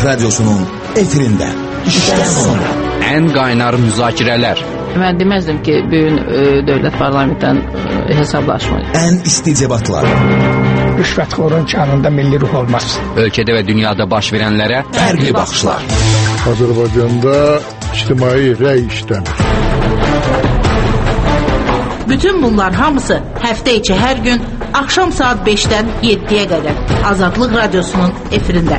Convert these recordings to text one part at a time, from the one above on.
Radyosu'nun efirinde. İşten sonra. En qaynar müzakirələr. Mən deməzdim ki, bugün dövlət parlamentdən hesablaşmayın. En isticebatlar. Rüşvətxorun kanında milli ruh olmaz. Ölkədə və dünyada baş verənlərə Fərqli baxışlar. Azərbaycanda ictimai rəy işləmir. Bütün bunlar hamısı həftə içi hər gün axşam saat 5-dən 7-yə qədər Azadlıq Radyosu'nun efirində.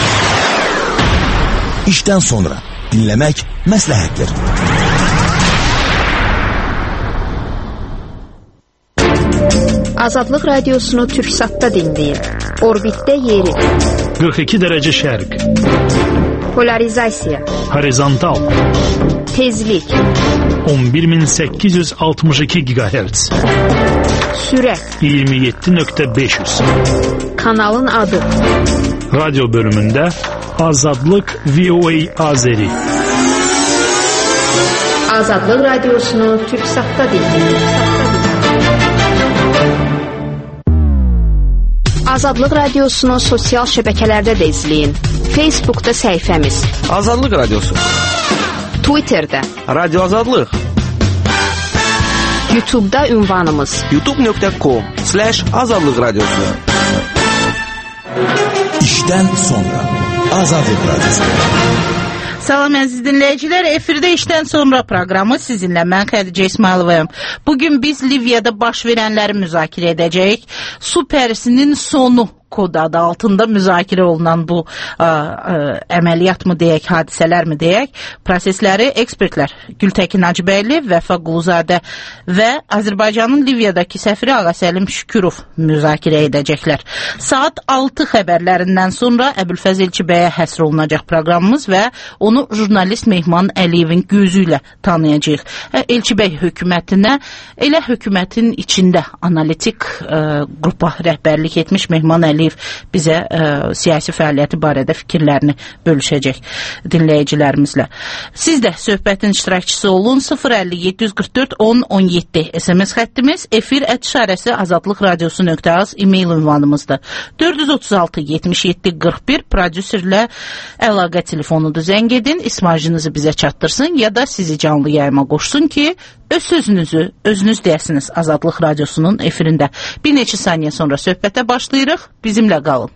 İşten sonra dinlemek məsləhətdir. Azadlıq Radiosunu Türksat'ta dinleyin. Orbitdə yeri. 42 derece şərq. Polarizasiya. Horizontal. Tezlik. 11862 GHz. Sürət. 27.500. Kanalın adı. Radyo bölümündə Azadlıq VOA Azeri. Azadlıq Radiosunu Türksat'ta dinleyin. Azadlıq Radiosunu sosial şəbəkələrdə də izləyin. Facebook'da səhifəmiz. Azadlıq Radyosu. Twitter'da. Radyo Azadlıq. YouTube'da ünvanımız. youtube.com/Azadlıq Radyosu. İşten sonra Azadlıq Radyosu. Salam əziz dinləyicilər, efirdə işdən sonra proqramı sizinlə mən Xədicə İsmayılovayam. Bugün biz Liviyada baş verənləri müzakirə edəcəyik. Su pərisinin sonu kod adı altında müzakirə olunan bu əməliyyat mı deyək, hadisələr mi deyək, prosesləri ekspertlər Gültəkin Hacıbəyli, Vəfa Quluzadə və Azərbaycanın Liviyadakı səfiri Ağasəlim Şükürov müzakirə edəcəklər. Saat 6 xəbərlərindən sonra Əbülfəz Elçibəyə həsr olunacaq proqramımız və onu jurnalist Mehman Əliyevin gözü ilə tanıyacağıq. Elçibəy hökumətinə, elə hökumətin içində analitik qrupa rəhbərlik etmiş Mehman Əliyev bizə siyasi fəaliyyəti barədə fikirlərini bölüşəcək dinləyicilərimizlə. Siz də söhbətin iştirakçısı olun. 050-744-10-17 SMS xəttimiz, efir@ azadlıqradiosu.az e-mail ünvanımızdır. 436-77-41 prodüserlə əlaqə telefonudur. Zəng edin, ismajınızı bizə çatdırsın ya da sizi canlı yayıma qoşsun ki, öz sözünüzü özünüz deyəsiniz Azadlıq Radiosu'nun efirində. Bir neçə saniyə sonra söhbətə başlayırıq. Bizimlə qalın.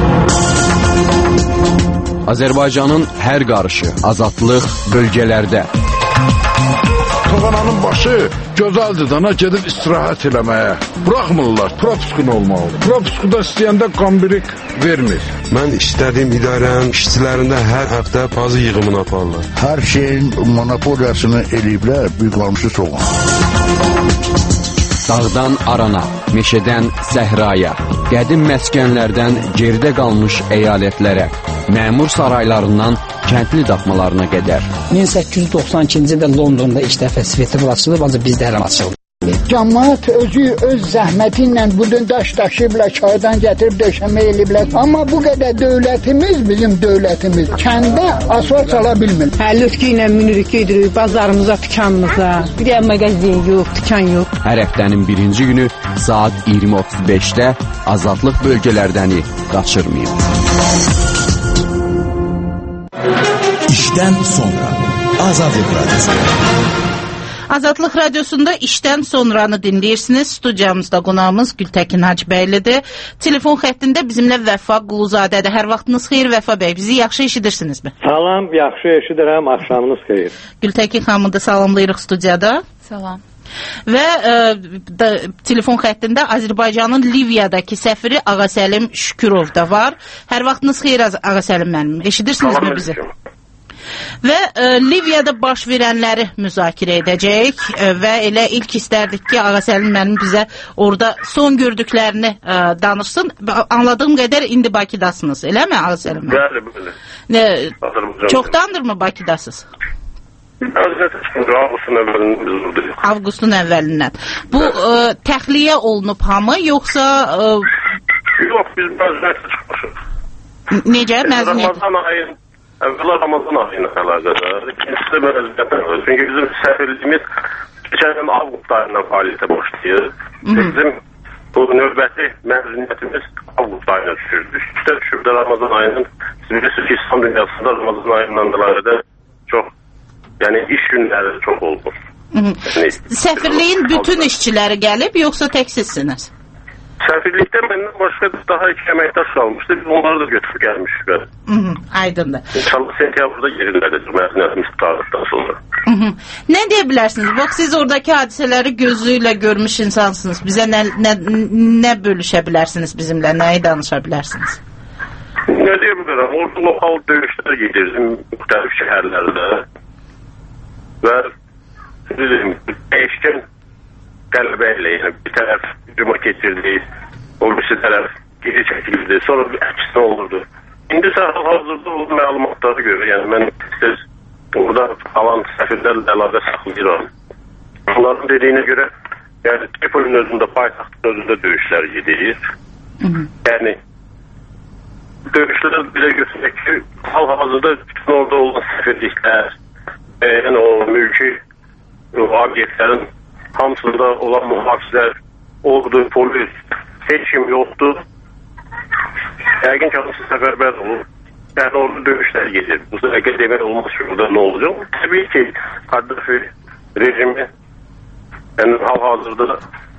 Azərbaycanın hər qarışı, azadlıq bölgələrdə. Toğananın başı gözəldir dana gedib istirahət eləməyə. Buraxmırlar, propiskun olmalıdır. Propiskuda istəyəndə qambirik vermir. Mən istədiyim idarənin işçilərində hər həftə bazı yığımını aparırlar. Hər şeyin monopoliyasını eləyiblər, büyük qalmışı soğan. Dağdan arana, meşədən səhraya, qədim məskənlərdən geridə qalmış əyalətlərə, məmur saraylarından kəndli daxmalarına qədər. 1892-ci ildə Londonda ilk dəfə svetofor açılıb, ancaq bizdə hələ açıldı. Cəmaət özü öz zəhməti ilə budun daş daşıyıblar, çaydan gətirib döşəmə eləyiblər. Amma bu qədər dövlətimiz, bizim dövlətimiz kəndə asfalt sala bilmir. Lütki ilə minirik gedirik bazarımıza, dükanımıza. Bir də mağazin yox, dükan yox. Hər həftənin birinci günü saat 20:35-də azadlıq bölgələrdəni qaçırmayın. İşten sonra Azadlıq Radyosu. Azadlıq Radyosu'nda işdən sonranı dinləyirsiniz. Studiyamızda qonağımız Gültəkin Hacıbəylidir. Telefon xəttində bizimlə Vəfa Quluzadədir. Hər vaxtınız xeyir Vəfa bəy. Bizi yaxşı eşidirsinizmi? Salam, yaxşı eşidirəm. Axşamınız xeyir. Gültəkin xanımı da salamlayırıq studiyada. Salam. Və telefon xəttində Azərbaycanın Liviyadakı səfiri Ağasəlim Şükürov da var. Hər vaxtınız xeyir Ağasəlim mənim. Eşidirsinizmi bizi? Və Liviyada baş verənləri müzakirə edəcəyik və elə ilk istərdik ki, Ağasəlim mənim bizə orada son gördüklərini danışsın. Anladığım qədər indi Bakıdasınız, eləmi Ağasəlim mənim? Bəli, bəli. Çoxdandırmı Bakıdasınız? Avqustun əvvəlindən biz buradayıq. Avqustun əvvəlindən. Bu təxliyə olunub hamı, yoxsa... Yox, biz məzuniyyətlə çıxmışıq. Necə məzuniyyət? Əvvəla Ramazan ayına əlaqədar. İkincisi də məzuniyyətlə əlaqədar. Çünki bizim səfirliyimiz keçən avqust ayından fəaliyyətə başlayır. Bizim bu növbəti məzuniyyətimiz avqust ayına düşürdü. Üstə düşürdü Ramazan ayının, siz bilirsiniz ki, İslam dünyasında Ramazan ayından dolayı çox, yəni iş günləri çox oldu. Səfirliyin bütün işçiləri gəlib, yoxsa tək sizsiniz? Səfirlikdə məndən başqa daha 2 əməkdaş qalmışdı. Biz onları da götürüb gəlmişik. Aydındır. İnşallah sentyabrda yerindədir məzuniyyətimiz qurtardıqdan sonra. Nə deyə bilərsiniz? Bax, siz oradakı hadisələri gözü ilə görmüş insansınız. Bizə nə bölüşə bilərsiniz bizimlə? Nəyi danışa bilərsiniz? Nə deyə bilərəm? Orada lokal döyüşlər gedirdim müxtəlif şəhərlərdə və dəyişkən qələbə ilə, yəni bir tərəf hücuma keçirdi, o birisi tərəf geri çəkildi, sonra bir əksinə olurdu. İndi hal-hazırda o məlumatlara görə, yəni mən siz burada qalan səfirlərlə əlaqə saxlayıram. Onların dediyinə görə, yəni Tripolinin özündə, paytaxtın özündə döyüşlər gedir. Yəni döyüşlər bilə götürək ki, hal-hazırda bütün orada olan səfirliklər, yəni o mülki obyektlərin hamısında olan mühafizlər, ordu, polis, heç kim yoxdur. Yəqin ki, hamısı səfərbər olur. Yəni orada döyüşlər gedir. Bu dəqiqə demək olmaz ki, orada nə olacaq? Təbii ki, Kaddafi rejimi yəni hal-hazırda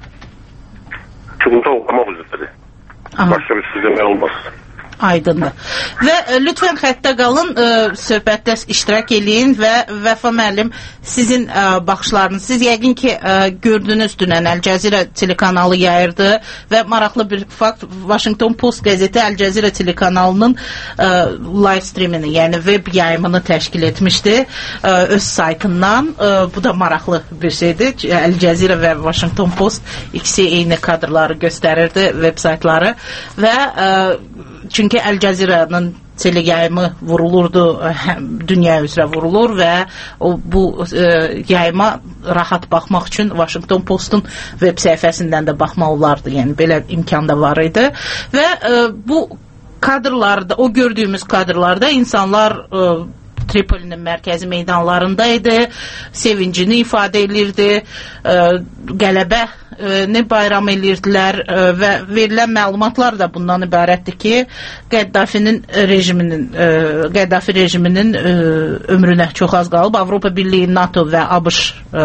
çubuqda oxlamaq üzrədir. Başqa bir söz demək olmaz. Aydındır. Və lütfən xəttə qalın, söhbətdə iştirak eləyin və Vəfa müəllim, sizin baxışlarınız, siz yəqin ki, gördünüz dünən Əl Cəzirə telekanalı yayırdı və maraqlı bir fakt, Washington Post qəzeti Əl Cəzirə telekanalının live streamini, yəni web yayımını təşkil etmişdi öz saytından. Bu da maraqlı bir şeydir. Əl Cəzirə və Washington Post ikisi eyni kadrları göstərirdi, web saytları və çünki Əl Cəzirənin teleyayımı vurulurdu, dünya üzrə vurulur və bu yayıma rahat baxmaq üçün Washington Postun web səhifəsindən də baxmaq olardı. Yəni belə imkan da var idi və bu kadrlarda, o gördüyümüz kadrlarda insanlar Tripolinin mərkəzi meydanlarında idi, sevincini ifadə edirdi, qələbəni bayram edirdilər və verilən məlumatlar da bundan ibarətdir ki, Qəddafi rejiminin ömrünə çox az qalıb. Avropa Birliyi, NATO və ABŞ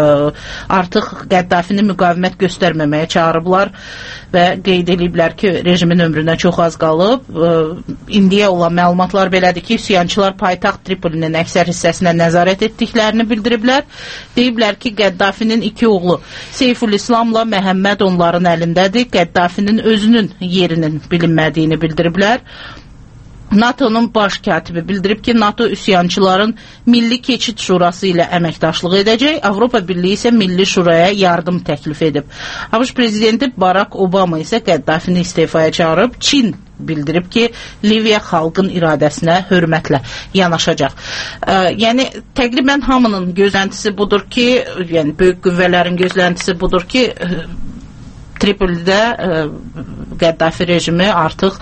artıq Qəddafini müqavimət göstərməməyə çağırıblar və qeyd ediblər ki, rejimin ömrünə çox az qalıb. İndiyə olan məlumatlar belədir ki, üsyançılar paytaxt Tripolinin əksər hissəsinə nəzarət etdiklərini bildiriblər. Deyiblər ki, Qəddafinin 2 oğlu Seyful-İslamla Məhəmməd onların əlindədir. Qəddafinin özünün yerinin bilinmədiyini bildiriblər. NATO'nun baş katibi bildirib ki, NATO üsyançıların Milli Keçid Şurası ilə əməkdaşlıq edəcək, Avropa Birliyi isə Milli Şuraya yardım təklif edib. ABŞ prezidenti Barack Obama isə Qəddafini istefaya çağırıb, Çin bildirib ki, Liviya xalqın iradəsinə hörmətlə yanaşacaq. Yəni, təqribən hamının gözləntisi budur ki, yəni böyük qüvvələrin gözləntisi budur ki, Tripolidə Qəddafi rejimi artıq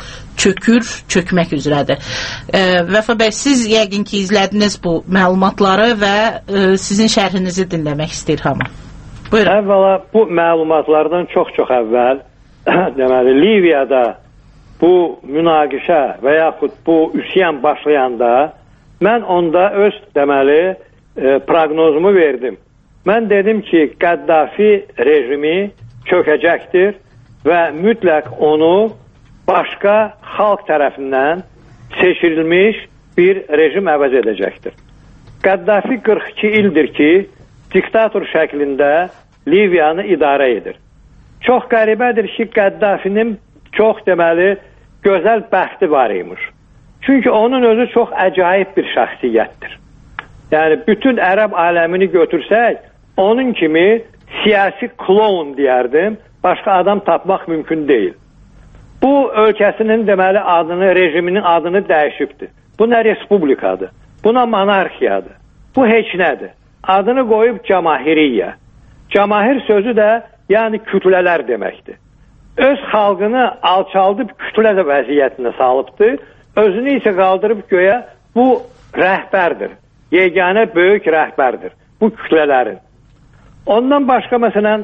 çökmək üzrədir. Vəfa bəy, siz yəqin ki, izlədiniz bu məlumatları və sizin şərhinizi dinləmək istəyir hamı. Buyurun. Əvvəla bu məlumatlardan çox-çox əvvəl deməli, Liviyada bu münaqişə və yaxud bu üsyan başlayanda mən onda öz deməli proqnozumu verdim. Mən dedim ki, Qəddafi rejimi çökəcəkdir və mütləq onu başqa xalq tərəfindən seçilmiş bir rejim əvəz edəcəkdir. Qəddafi 42 ildir ki, diktator şəklində Liviyanı idarə edir. Çox qəribədir ki, Qəddafinin çox deməli gözəl bəxti var imiş. Çünki onun özü çox əcaib bir şəxsiyyətdir. Yəni, bütün ərəb aləmini götürsək, onun kimi siyasi kloun deyərdim, başqa adam tapmaq mümkün deyil. Bu ölkəsinin deməli adını, rejiminin adını dəyişibdir. Bu nə respublikadır, buna monarxiyadır. Bu heç nədir. Adını qoyub Camahiriyyə. Camahir sözü də yəni kütlələr deməkdir. Öz xalqını alçaldıb kütlə vəziyyətinə salıbdır, özünü isə qaldırıb göyə bu rəhbərdir. Yeganə böyük rəhbərdir bu kütlələrin. Ondan başqa məsələn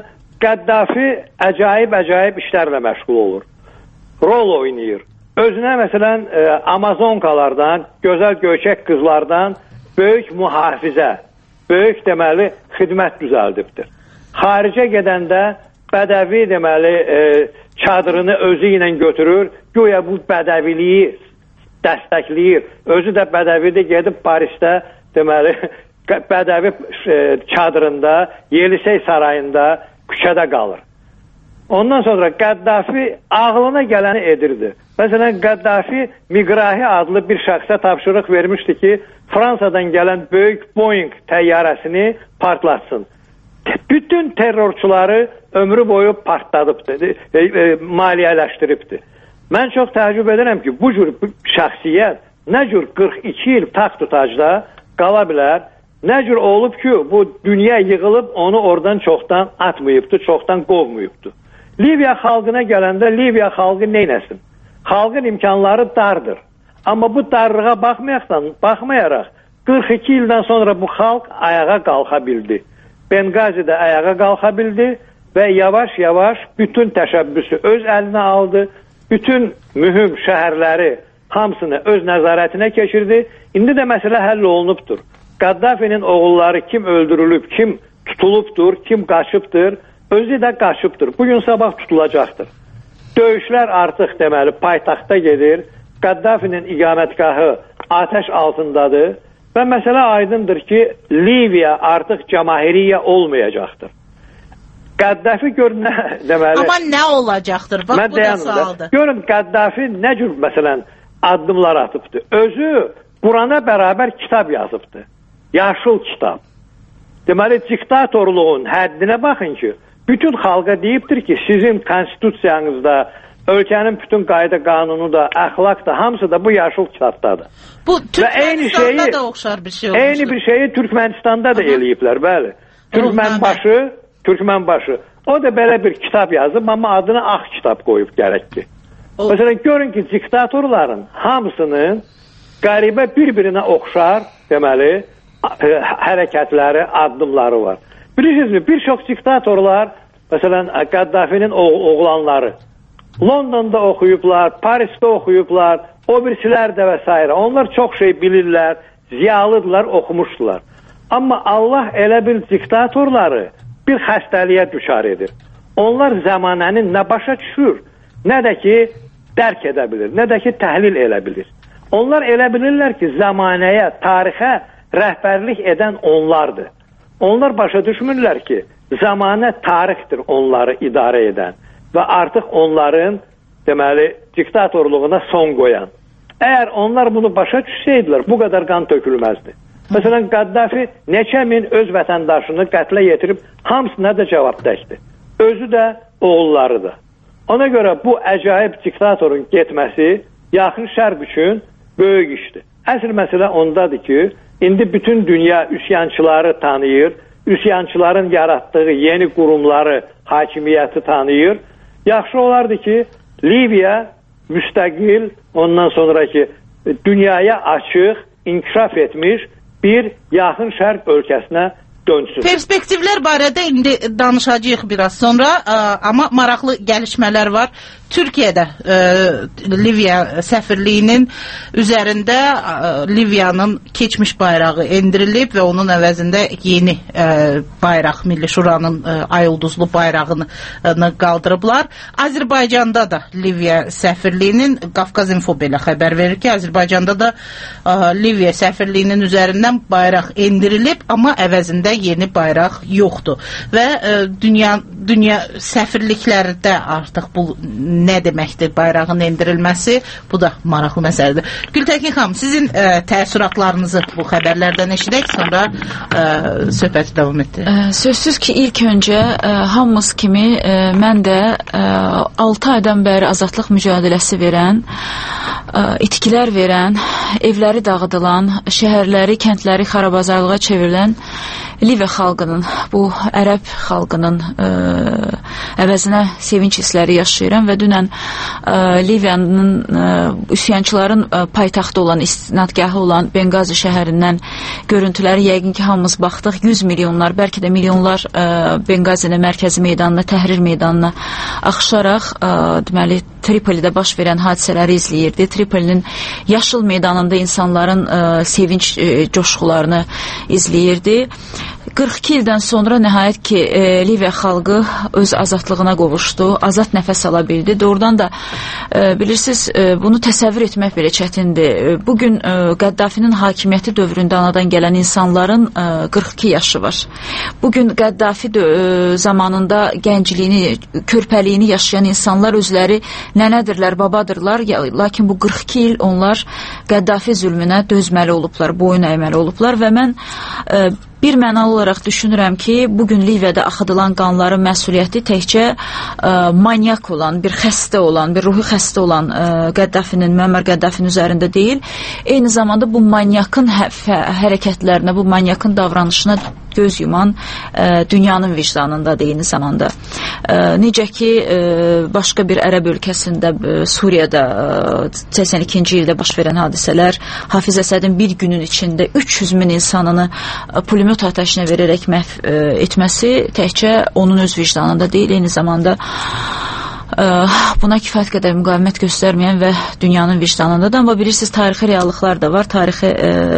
Qəddafi əcayib işlərlə məşğul olur. Rol oynayır. Özünə məsələn Amazonkalardan, gözəl göyçək qızlardan böyük mühafizə, böyük deməli xidmət düzəldibdir. Xaricə gedəndə bədəvi deməli çadırını özü ilə götürür, güya bu bədəviliyi dəstəkləyir. Özü də bədəvidə gedib Parisdə deməli bədəvi çadırında, Yelisey sarayında küçədə qalır. Ondan sonra Qəddafi ağlına gələni edirdi. Məsələn, Qəddafi Migrahi adlı bir şəxsə tapşırıq vermişdi ki, Fransadan gələn böyük Boeing təyyarəsini partlatsın. Bütün terrorçuları ömrü boyu partladıbdır, maliyyələşdiribdir. Mən çox təəccüb edirəm ki, bu cür şəxsiyyət nə cür 42 il taxt tutacda qala bilər, nə cür olub ki, bu dünya yığılıb onu oradan çoxdan atmayıbdır, çoxdan qovmayıbdır. Liviya xalqına gələndə Liviya xalqı neynəsin? Xalqın imkanları dardır. Amma bu darlığa baxmayaraq 42 ildən sonra bu xalq ayağa qalxa bildi. Bengazidə ayağa qalxa bildi və yavaş-yavaş bütün təşəbbüsü öz əlinə aldı. Bütün mühüm şəhərləri hamısını öz nəzarətinə keçirdi. İndi də məsələ həll olunubdur. Qaddafinin oğulları kim öldürülüb, kim tutulubdur, kim qaçıbdır, özü də qaçıbdır. Bugün sabah tutulacaqdır. Döyüşlər artıq deməli paytaxtda gedir. Qaddafinin iqamətgahı atəş altındadır və məsələ aydındır ki, Liviya artıq cəmahiriyyə olmayacaqdır. Qəddafi gör nə deməli. Amma nə olacaqdır? Bax bu da sualdır. Görün Qəddafi nə cür məsələn addımlar atıbdı. Özü Qurana bərabər kitab yazıbdı. Yaşıl kitab. Deməli diktatorluğun həddinə baxın ki, bütün xalqa deyibdir ki, sizin konstitusiyanızda, ölkənin bütün qayda qanunu da, əxlaq da, hamısı da bu yaşıl kitabdadır. Bu Türkmənistanda da oxşar bir şey olmuşdur. Eyni bir şeyi Türkmənistanda da eləyiblər, bəli. Türkmənbaşı. O da belə bir kitab yazıb, amma adını Ağ kitab qoyub gərək ki. Məsələn, görün ki, diktatorların hamısının qəribə bir-birinə oxşar, deməli, hərəkətləri, addımları var. Bilirsinizmi, bir çox diktatorlar, məsələn, Qəddafinin oğlanları Londonda oxuyublar, Parisdə oxuyublar, o birisilər də və s. Onlar çox şey bilirlər, ziyalıdırlar, oxumuşdular. Amma Allah elə bir diktatorları bir xəstəliyə düşar edir. Onlar zəmanənin nə başa düşür, nə də ki dərk edə bilir, nə də ki təhlil edə bilir. Onlar elə bilirlər ki, zəmanəyə, tarixə rəhbərlik edən onlardır. Onlar başa düşmürlər ki, zamanə tarixdir onları idarə edən və artıq onların deməli diktatorluğuna son qoyan. Əgər onlar bunu başa düşsəydilər, bu qədər qan tökülməzdi. Məsələn, Qəddafi neçə min öz vətəndaşını qətlə yetirib, hamısına da cavabdəkdir. Özü də, oğulları da. Ona görə bu əcayib diktatorun getməsi yaxın şərq üçün böyük işdir. Əsl məsələ ondadır ki, indi bütün dünya üsyançıları tanıyır, üsyançıların yaratdığı yeni qurumları, hakimiyyəti tanıyır. Yaxşı olardı ki, Liviya müstəqil, ondan sonraki dünyaya açıq, inkişaf etmiş bir yaxın şərq ölkəsinə dönsün. Perspektivlər barədə indi danışacağıq biraz sonra, amma maraqlı gəlişmələr var. Türkiyədə Liviya səfirliyinin üzərində Liviyanın keçmiş bayrağı endirilib və onun əvəzində yeni bayraq, Milli Şuranın ay ulduzlu bayrağını qaldırıblar. Azərbaycanda da Liviya səfirliyinin, Qafqaz Info belə xəbər verir ki, Azərbaycanda da Liviya səfirliyinin üzərindən bayraq endirilib, amma əvəzində yeni bayraq yoxdur. Və dünya səfirliklərdə artıq bu nə deməkdir bayrağın endirilməsi, bu da maraqlı məsələdir. Gültəkin xanım, sizin təəssüratlarınızı bu xəbərlərdən eşidək, sonra söhbəti davam etdirək. Sözsüz ki, ilk öncə hamımız kimi mən də 6 aydan bəri azadlıq mücadiləsi verən, itkilər verən, evləri dağıdılan, şəhərləri, kəndləri xarabazarlığa çevrilən Liviya xalqının, bu ərəb xalqının əvəzinə sevinç hissləri yaşayıram və dünən Liviyanın üsyançıların paytaxtı olan, istinadgahı olan Benqazi şəhərindən görüntüləri yəqin ki, hamımız baxdıq. 100 milyonlar, bəlkə də milyonlar Benqazinin mərkəzi meydanına, Təhrir meydanına axışaraq deməli Tripolidə baş verən hadisələri izləyirdi. Tripolinin yaşıl meydanında insanların sevinç coşqularını izləyirdi. 42 ildən sonra nəhayət ki, Liviya xalqı öz azadlığına qovuşdu, azad nəfəs ala bildi. Doğrudan da bilirsiniz, bunu təsəvvür etmək belə çətindir. Bugün Qəddafinin hakimiyyəti dövründə anadan gələn insanların 42 yaşı var. Bugün Qəddafi zamanında gəncliyini, körpəliyini yaşayan insanlar özləri nənədirlər, babadırlar, lakin bu 42 il onlar Qəddafi zülmünə dözməli olublar, boyun əyməli olublar və mən bir mənalı olaraq düşünürəm ki, bugün Liviyada axıdılan qanların məsuliyyəti təkcə manyak olan, bir xəstə olan, bir ruhi xəstə olan Qəddafinin, Müəmmər Qəddafinin üzərində deyil, eyni zamanda bu manyakın hərəkətlərinə, bu manyakın davranışına göz yuman dünyanın vicdanındadır eyni zamanda. Necə ki, başqa bir ərəb ölkəsində, Suriyada 82-ci ildə baş verən hadisələr, Hafiz Əsədin bir günün içində 300 min insanını pulemyot atəşinə verərək məhv etməsi təkcə onun öz vicdanında deyil, eyni zamanda buna kifayət qədər müqavimət göstərməyən və dünyanın vicdanındadır. Amma bilirsiniz, tarixi reallıqlar da var, tarixi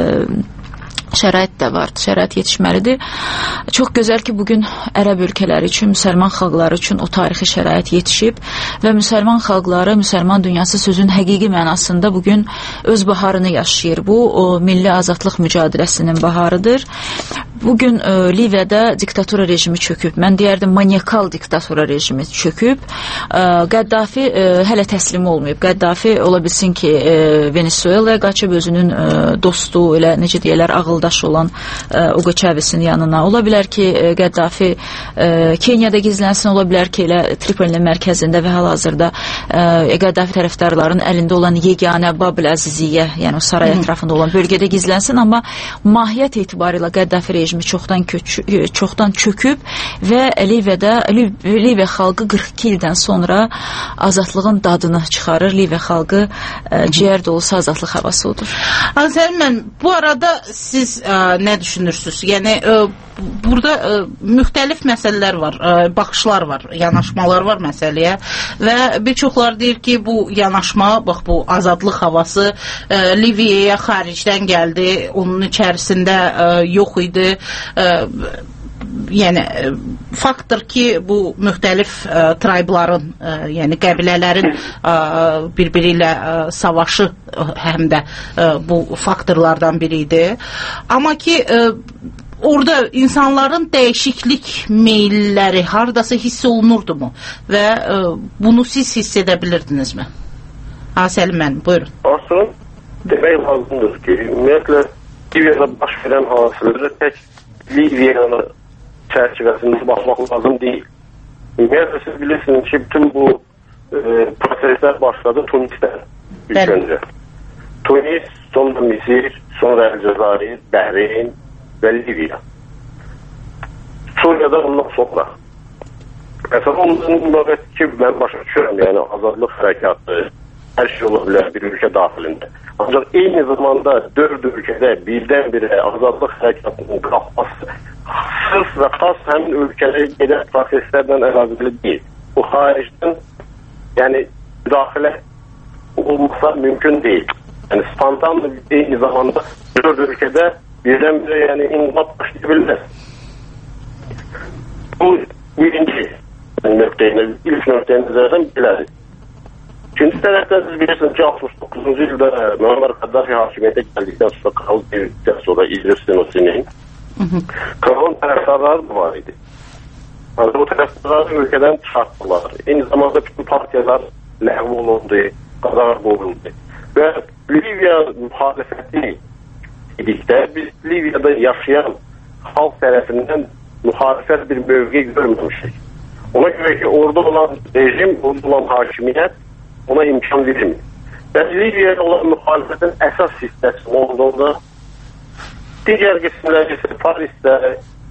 şərait də var, şərait yetişməlidir. Çox gözəl ki, bugün ərəb ölkələri üçün, müsəlman xalqları üçün o tarixi şərait yetişib və müsəlman xalqları, müsəlman dünyası sözün həqiqi mənasında bugün öz baharını yaşayır. Bu, o milli azadlıq mücadeləsinin baharıdır. Bugün Liviyada diktatura rejimi çöküb. Mən deyərdim, manyakal diktatura rejimi çöküb. Qəddafi hələ təslim olmayıb. Qəddafi ola bilsin ki, Venezuelaya qaçıb özünün dostu, elə necə deyərlər, ağıldaş olan Hugo Chavez'in yanına. Ola bilər ki, Qəddafi Kenyada gizlənsin, ola bilər ki, elə Tripolinin mərkəzində və hal-hazırda Qəddafi tərəfdarların əlində olan yeganə Bab-el-Əziziyyə, yəni o saray ətrafında olan bölgədə gizlənsin, amma mahiyyət etibarilə Qəddafi rejimi çoxdan çöküb və Liviya xalqı 42 ildən sonra azadlığın dadını çıxarır. Liviya xalqı ciyər dolusu azadlıq havası odur. Azərmən, bu arada siz nə düşünürsünüz? Yəni, burada müxtəlif məsələlər var, baxışlar var, yanaşmalar var məsələyə və bir çoxlar deyir ki, bu yanaşma, bax bu azadlıq havası Liviyaya xaricdən gəldi, onun içərisində yox idi. Yəni, faktdır ki, bu müxtəlif traybların, yəni qəbilələrin bir-biri ilə savaşı həm də bu faktorlardan biri idi. Amma ki, orada insanların dəyişiklik meylləri haradasa hiss olunurdumu və bunu siz hiss edə bilirdinizmi? Səlim mənim, buyurun. Aslında demək lazımdır ki, ümumiyyətlə Liviyada baş verən hadisələrə tək Liviyanın çərçivəsində baxmaq lazım deyil. Ümumiyyətlə siz bilirsiniz ki, bütün bu proseslər başladı Tunisdən ilk öncə. Tunis, sonra Misir, sonra Əlcəzair, Bəhreyn və Liviya. Suriyada ondan sonra. Məsələn, ondan ki, mən başa düşürəm, yəni azadlıq hərəkatı, hər şey ola bilər bir ölkə daxilində. Ancaq eyni zamanda 4 ölkədə birdən-birə azadlıq hərəkatının qalxması sırf və xas həmin ölkədə gedən proseslərdən əlaqəli deyil. Bu xaricdən yəni müdaxilə olmasa mümkün deyil. Yəni spontan eyni zamanda 4 ölkədə birdən-birə yəni inqilab başlaya bilməz. Bu birinci nöqtəyə, ilk nöqtəyə nəzərdən belədir. İkinci tərəfdən siz bilirsiniz ki, 69-cu ildə Müəmmər Qəddafi hakimiyyətə gəldikdən sonra, kral geldikdən sonra İdris Senusinin kralın tərəfdarları da var idi. O tərəfdarları ülkədən çıxartdılar. Eyni zamanda bütün partiyalar ləğv olundu, qadağan olundu. Və Liviya müxalifəti idikdə biz Liviyada yaşayan xalq tərəfindən müxalifət bir mövqe görməmişik. Ona görə ki, orada olan rejim, orada olan hakimiyyət ona imkan verilmir. Və Liviyaya olan müxalifətin əsas hissəsi olduğunda digər qismləri isə Parisdə,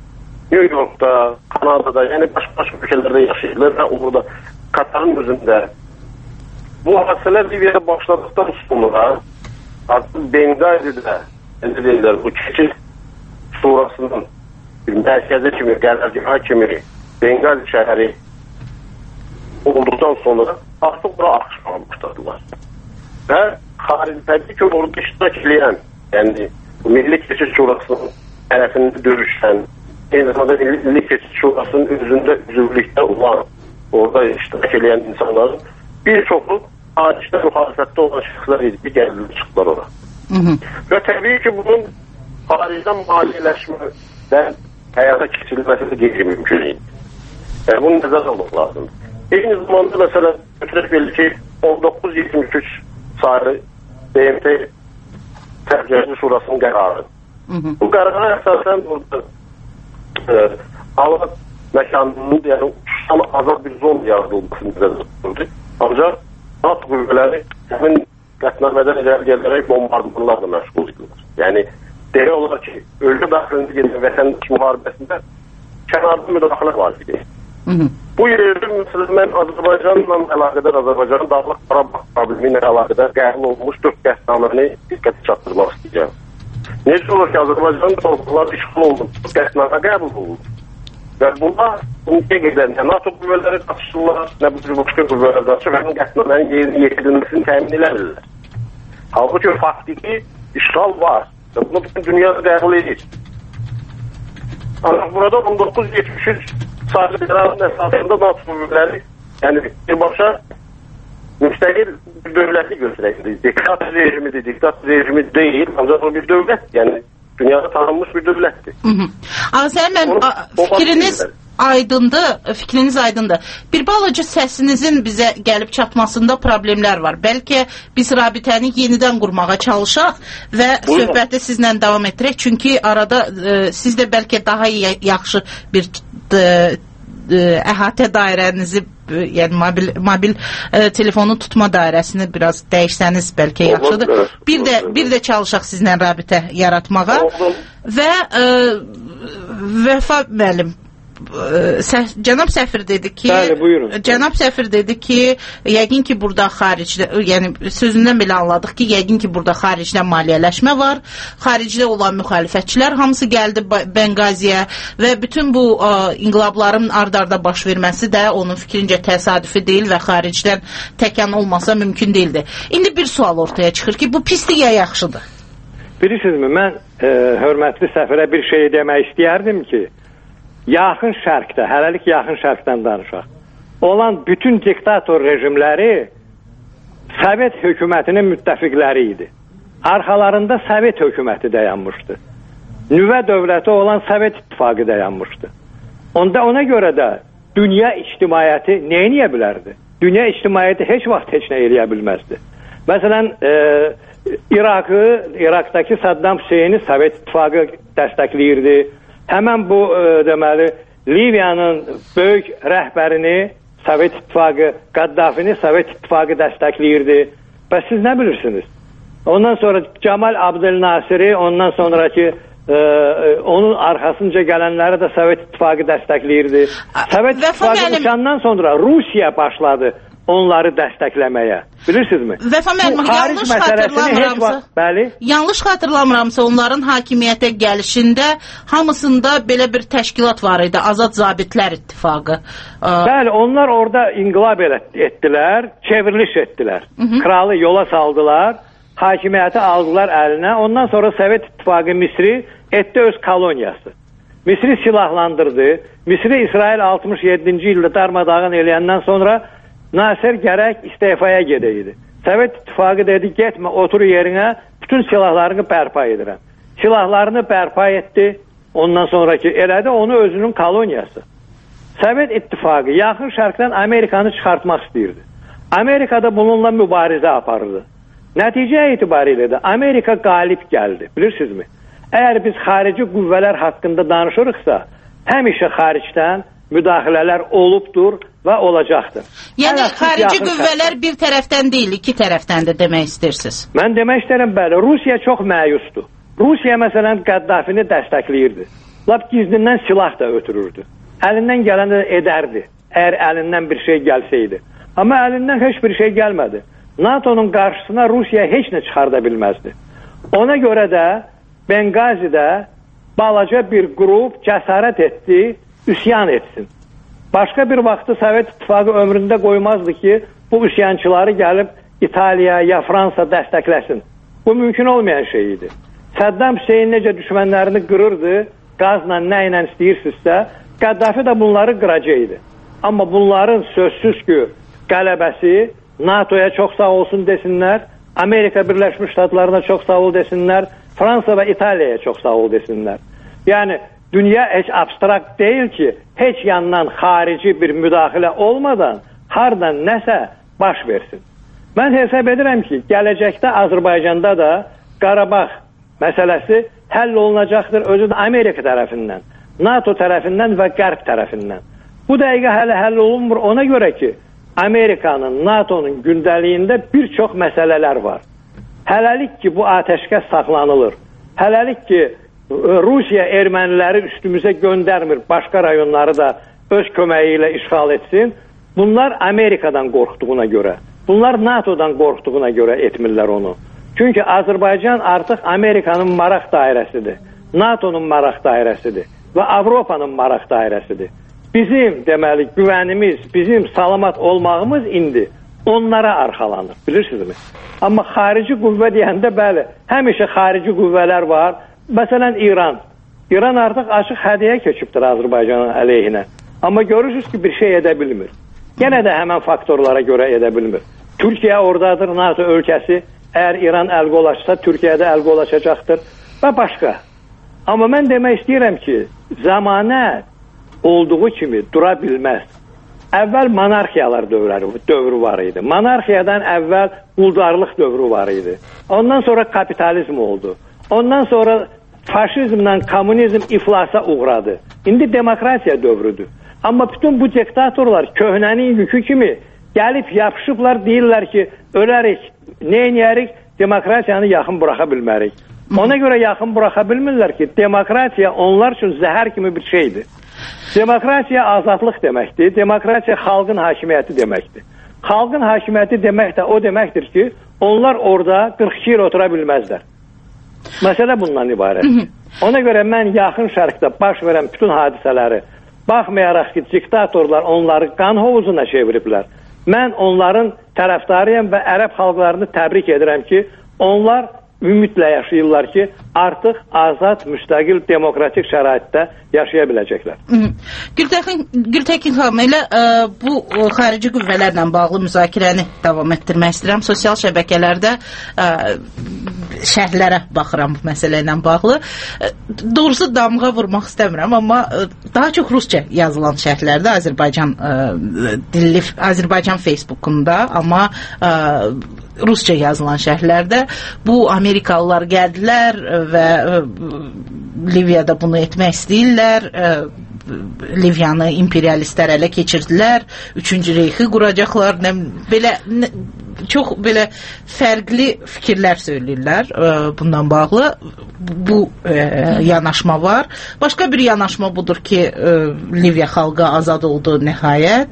New York'da, Kanada'da, yani başka ülkelerde yaşayırlar ve orada Katar'ın özünde. Bu hadiseler Libya'da başladıktan sonra artık Bengazi'de bu Keçid Şurası'nın bir merkezi kimi, qərargahı kimi Bengazi şəhəri olduktan sonra artıq bura axışmağa başladılar. Və xarici təbii ki, orada iştirak edən, yəni Milli Keçid Şurası'nın tərəfində dövüşən, eyni zamanda Milli Keçid Şurası'nın özündə üzvlükdə olan, orada iştirak edən insanların bir çoxu hadisdə müxalifətdə olan şəxslər idi, gəldiler, çıxdılar ona. Və təbii ki, bunun haricdən maliyyələşmədən həyata keçirilməsi də qeyri-mümkün idi. Yəni, bunu nəzər almaq lazımdır. Eyni zamanda, məsələn, götürək bilir ki, 1973 sayılı BMT Təhlükəsizlik Şurasının qərarı. Bu qərara əsasən orada hava məkanının, yəni uçuşdan azad bir zon yaradılmasını nəzərdə tutuldu. Ancaq NATO qüvvələri həmin qətnamədən gələrək bombardımanlarla məşğul edilir. Yəni, demək olar ki, ölkə daxilində gedən vətəndaş müharibəsində kənarda müdaxilə var idi. Bu yerdə məsələn, mən Azərbaycanla əlaqədar, Azərbaycanın Dağlıq Qarabağ problemi ilə əlaqədar qəbul olunmuş 4 qətnaməni diqqətə çatdırmaq istəyəcəm. Necə olur ki, Azərbaycanın torpaqları işğal olunub, 4 qətnamə qəbul olunub. Və bunlar ülkəyə gedən, NATO qüvvələri qaçışırlar, nə bu başqa qüvvələr qaçır, həmin qətnamənin yerinə yetirilməsini təmin edirlər. Halbuki faktiki işğal var. Və bunu bütün dünyada qəbul edir. Ancaq burada 1973 sayılı qərarın əsasında NATO qüvvələri, yəni birbaşa müstəqil bir dövləti göstərəkdir. Diktator rejimidir, diktator rejimi deyil, ancaq o bir dövlət, yəni dünyada tanınmış bir dövlətdir. Azər, mən fikriniz aydındır. Bir balaca səsinizin bizə gəlib çatmasında problemlər var. Bəlkə biz rabitəni yenidən qurmağa çalışaq və söhbəti sizlə davam etdirək. Çünki arada siz də bəlkə daha yaxşı bir əhatə dairənizi, yəni mobil telefonu tutma dairəsini biraz dəyişsəniz bəlkə yaxşıdır. Bir də çalışaq sizlə rabitə yaratmağa və Vəfa müəllim, cənab səfir dedi ki, yəqin ki burada xaricdə, yəni sözündən belə anladıq ki, yəqin ki burada xaricdə maliyyələşmə var, xaricdə olan müxalifətçilər hamısı gəldi Bengaziyə və bütün bu inqilabların ard-arda baş verməsi də onun fikrincə təsadüfi deyil və xaricdən təkan olmasa mümkün deyildi. İndi bir sual ortaya çıxır ki, bu pislik ya yaxşıdır? Bilirsinizmi, mən hörmətli səfirə bir şey demək istəyərdim ki, Yaxın Şərqdə, hələlik Yaxın Şərqdən danışaq, olan bütün diktator rejimləri Sovet hökumətinin müttəfiqləri idi. Arxalarında Sovet hökuməti dayanmışdı. Nüvə dövləti olan Sovet İttifaqı dayanmışdı. Ona görə də dünya ictimaiyyəti nə eləyə bilərdi? Dünya ictimaiyyəti heç vaxt heç nə eləyə bilməzdi. Məsələn, İraqdakı Saddam Hüseyni Sovet İttifaqı dəstəkləyirdi. Həmən bu, deməli, Liviyanın böyük rəhbərini Sovet İttifaqı, Qaddafini Sovet İttifaqı dəstəkləyirdi. Bəs siz nə bilirsiniz? Ondan sonra Cemal Abdülnasiri, ondan sonraki onun arxasınca gələnləri də Sovet İttifaqı dəstəkləyirdi. Sovet İttifaqı uçandan sonra Rusiya başladı onları dəstəkləməyə. Bilirsinizmi? Vəfa müəllim, yanlış xatırlamıramsa onların hakimiyyətə gəlişində hamısında belə bir təşkilat var idi, Azad Zabitlər İttifaqı. Bəli, onlar orada inqilab etdilər, çevriliş etdilər. Kralı yola saldılar, hakimiyyəti aldılar əlinə. Ondan sonra Sovet İttifaqı Misri etdi öz koloniyası. Misri silahlandırdı. Misri İsrail 67-ci ildə darmadağın eləyəndən sonra Nasir gərək istifaya gedəydi. Sovet İttifaqı dedi, getmə, otur yerinə, bütün silahlarını bərpa edirəm. Silahlarını bərpa etdi, ondan sonraki elədi onu özünün koloniyası. Sovet İttifaqı Yaxın Şərqdən Amerikanı çıxartmaq istəyirdi. Amerikada bununla mübarizə aparırdı. Nəticə itibarilə də Amerika qalib gəldi, bilirsinizmi? Əgər biz xarici qüvvələr haqqında danışırıqsa, həmişə xaricdən müdaxilələr olubdur və olacaqdır. Yəni, xarici qüvvələr bir tərəfdən deyil, iki tərəfdən də demək istəyirsiniz. Mən demək istəyirəm, bəli, Rusiya çox məyusdur. Rusiya, məsələn, Qaddafini dəstəkləyirdi. lap gizlindən silah da ötürürdü. Əlindən gələni edərdi, əgər əlindən bir şey gəlsəydi. Amma əlindən heç bir şey gəlmədi. NATO'nun qarşısına Rusiya heç nə çıxarda bilməzdi. Ona görə də Bengazidə balaca bir qrup cəsarət etdi, üsyan etsin. Başqa bir vaxtı Sovet İttifaqı ömründə qoymazdı ki, bu üsyançıları gəlib İtaliya ya Fransa dəstəkləsin. Bu mümkün olmayan şey idi. Saddam Hüseyin necə düşmənlərini qırırdı, qazla, nə ilə istəyirsinizsə, Qəddafi də bunları qıracaqdı. Amma bunların sözsüz ki, qələbəsi NATO'ya çox sağ olsun desinlər, Amerika Birləşmiş Ştatlarına çox sağ ol desinlər, Fransa və İtaliyaya çox sağ ol desinlər. Yəni, dünya heç abstrakt deyil ki, heç yandan xarici bir müdaxilə olmadan hardan nəsə baş versin. Mən hesab edirəm ki, gələcəkdə Azərbaycanda da Qarabağ məsələsi həll olunacaqdır özü də Amerika tərəfindən, NATO tərəfindən və Qərb tərəfindən. Bu dəqiqə hələ həll olunmur ona görə ki, Amerikanın, NATO'nun gündəliyində bir çox məsələlər var. Hələlik ki, bu atəşkəs saxlanılır. Hələlik ki, Rusiya erməniləri üstümüzə göndərmir, başqa rayonları da öz köməyi ilə işğal etsin. Bunlar Amerikadan qorxduğuna görə, bunlar NATO'dan qorxduğuna görə etmirlər onu. Çünki Azərbaycan artıq Amerikanın maraq dairəsidir, NATO'nun maraq dairəsidir və Avropanın maraq dairəsidir. Bizim, deməli, güvənimiz, bizim salamat olmağımız indi onlara arxalanır, bilirsinizmi? Amma xarici qüvvə deyəndə, bəli, həmişə xarici qüvvələr var. Məsələn, İran. İran artıq açıq hədiyyə keçibdir Azərbaycanın əleyhinə. Amma görürsünüz ki, bir şey edə bilmir. Yenə də həmən faktorlara görə edə bilmir. Türkiyə oradadır, NATO ölkəsi. Əgər İran əl qol açsa, Türkiyə də əl qol açacaqdır və başqa. Amma mən demək istəyirəm ki, zamanə olduğu kimi dura bilməz. Əvvəl monarxiyalar dövrü var idi. Monarxiyadan əvvəl quldarlıq dövrü var idi. Ondan sonra kapitalizm oldu. Ondan sonra faşizmlə kommunizm iflasa uğradı. İndi demokratiya dövrüdür. Amma bütün bu diktatorlar köhnənin yükü kimi gəlib yapışıblar, deyirlər ki, ölərik, neyniyərik, demokratiyanı yaxın buraxa bilmərik. Ona görə yaxın buraxa bilmirlər ki, demokratiya onlar üçün zəhər kimi bir şeydir. Demokratiya azadlıq deməkdir, demokratiya xalqın hakimiyyəti deməkdir. Xalqın hakimiyyəti demək də o deməkdir ki, onlar orada 42 il otura bilməzlər. Məsələ bundan ibarətdir. Ona görə mən yaxın şərqdə baş verən bütün hadisələri, baxmayaraq ki, diktatorlar onları qan hovuzuna çeviriblər, mən onların tərəfdarıyam və ərəb xalqlarını təbrik edirəm ki, onlar ümidlə yaşayırlar ki, artıq azad, müstəqil, demokratik şəraitdə yaşaya biləcəklər. Gültəkin xanım, elə bu xarici qüvvələrlə bağlı müzakirəni davam etdirmək istəyirəm. Sosial şəbəkələrdə şərhlərə baxıram bu məsələ ilə bağlı. Doğrusu damğa vurmaq istəmirəm, amma daha çox rusca yazılan şərhlərdə Azərbaycan Facebookunda, amma rusca yazılan şərhlərdə bu Amerikalılar gəldilər və Liviyada bunu etmək istəyirlər, Liviyanı imperialistlər ələ keçirdilər, 3-cü reyxi quracaqlar, çox belə fərqli fikirlər söyləyirlər bundan bağlı. Bu yanaşma var. Başqa bir yanaşma budur ki, Liviya xalqı azad oldu nəhayət.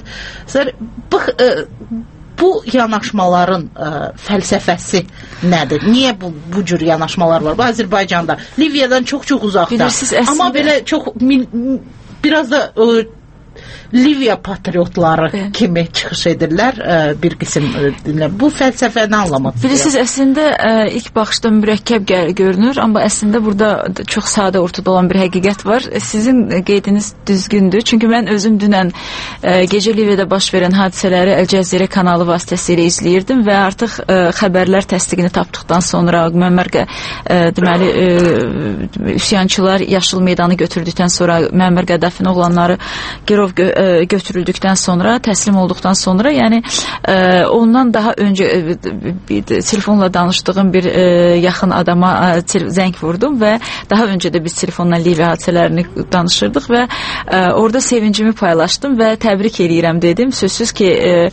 Bu yanaşmaların fəlsəfəsi nədir? Niyə bu cür yanaşmalar var? Bu Azərbaycanda, Liviyadan çox-çox uzaqda. Amma belə çox biraz da Liviya patriotları kimi çıxış edirlər bir qism. Bu fəlsəfə nə anlamaq istəyir? Bilirsiniz, əslində ilk baxışda mürəkkəb görünür, amma əslində burada çox sadə ortada olan bir həqiqət var. Sizin qeydiniz düzgündür. Çünki mən özüm dünən gecə Liviyada baş verən hadisələri Əl Cəzirə kanalı vasitəsilə izləyirdim və artıq xəbərlər təsdiqini tapdıqdan sonra deməli üsyançılar Yaşıl meydanı götürdükdən sonra Müəmmər Qəddafinin oğlanları girov götürüldükdən sonra, təslim olduqdan sonra, yəni ondan daha öncə telefonla danışdığım bir yaxın adama zəng vurdum və daha öncə də biz telefonla Liviya hadisələrini danışırdıq və orada sevincimi paylaşdım və təbrik eləyirəm dedim. Sözsüz ki,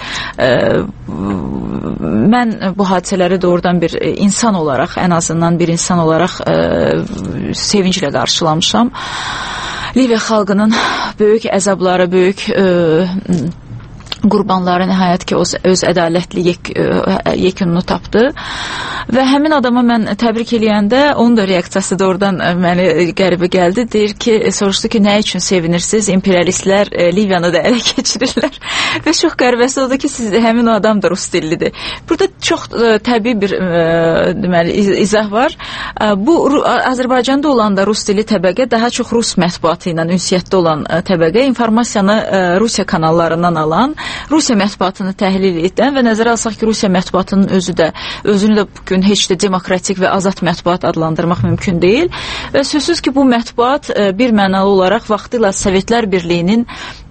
mən bu hadisələri doğrudan bir insan olaraq, ən azından bir insan olaraq sevinclə qarşılamışam. Liviya xalqının böyük əzabları, böyük qurbanları nəhayət ki öz ədalətli yekununu tapdı və həmin adama mən təbrik eləyəndə onun da reaksiyası da oradan məni qəribə gəldi. Deyir ki, soruşdu ki, nə üçün sevinirsiniz? İmperialistlər Liviyanı da ələ keçirirlər və çox qəribəsi odur ki, həmin o adam da rus dillidir. Burada çox təbii bir deməli izah var. Bu Azərbaycanda olan da rus dilli təbəqə daha çox rus mətbuatı ilə ünsiyyətdə olan təbəqə, informasiyanı Rusiya kanallarından alan, Rusiya mətbuatını təhlil edən və nəzərə alsaq ki, Rusiya mətbuatının özünü də bugün heç də demokratik və azad mətbuat adlandırmaq mümkün deyil. Və sözsüz ki, bu mətbuat bir mənalı olaraq vaxtilə Sovetlər Birliyinin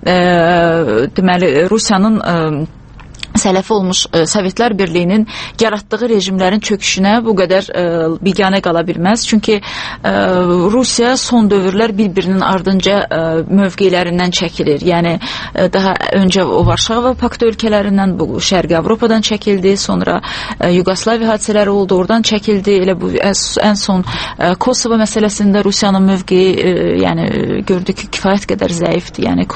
deməli Rusiyanın sələfi olmuş Sovetlər Birliyinin yaratdığı rejimlərin çöküşünə bu qədər biganə qala bilməz. Çünki Rusiya son dövrlər bir-birinin ardınca mövqelərindən çəkilir. Yəni daha öncə o Varşava paktı ölkələrindən, bu Şərqi Avropadan çəkildi, sonra Yugoslaviya hadisələri oldu, oradan çəkildi. Elə bu ən son Kosovo məsələsində Rusiyanın mövqeyi yəni gördük ki, kifayət qədər zəifdir. Yəni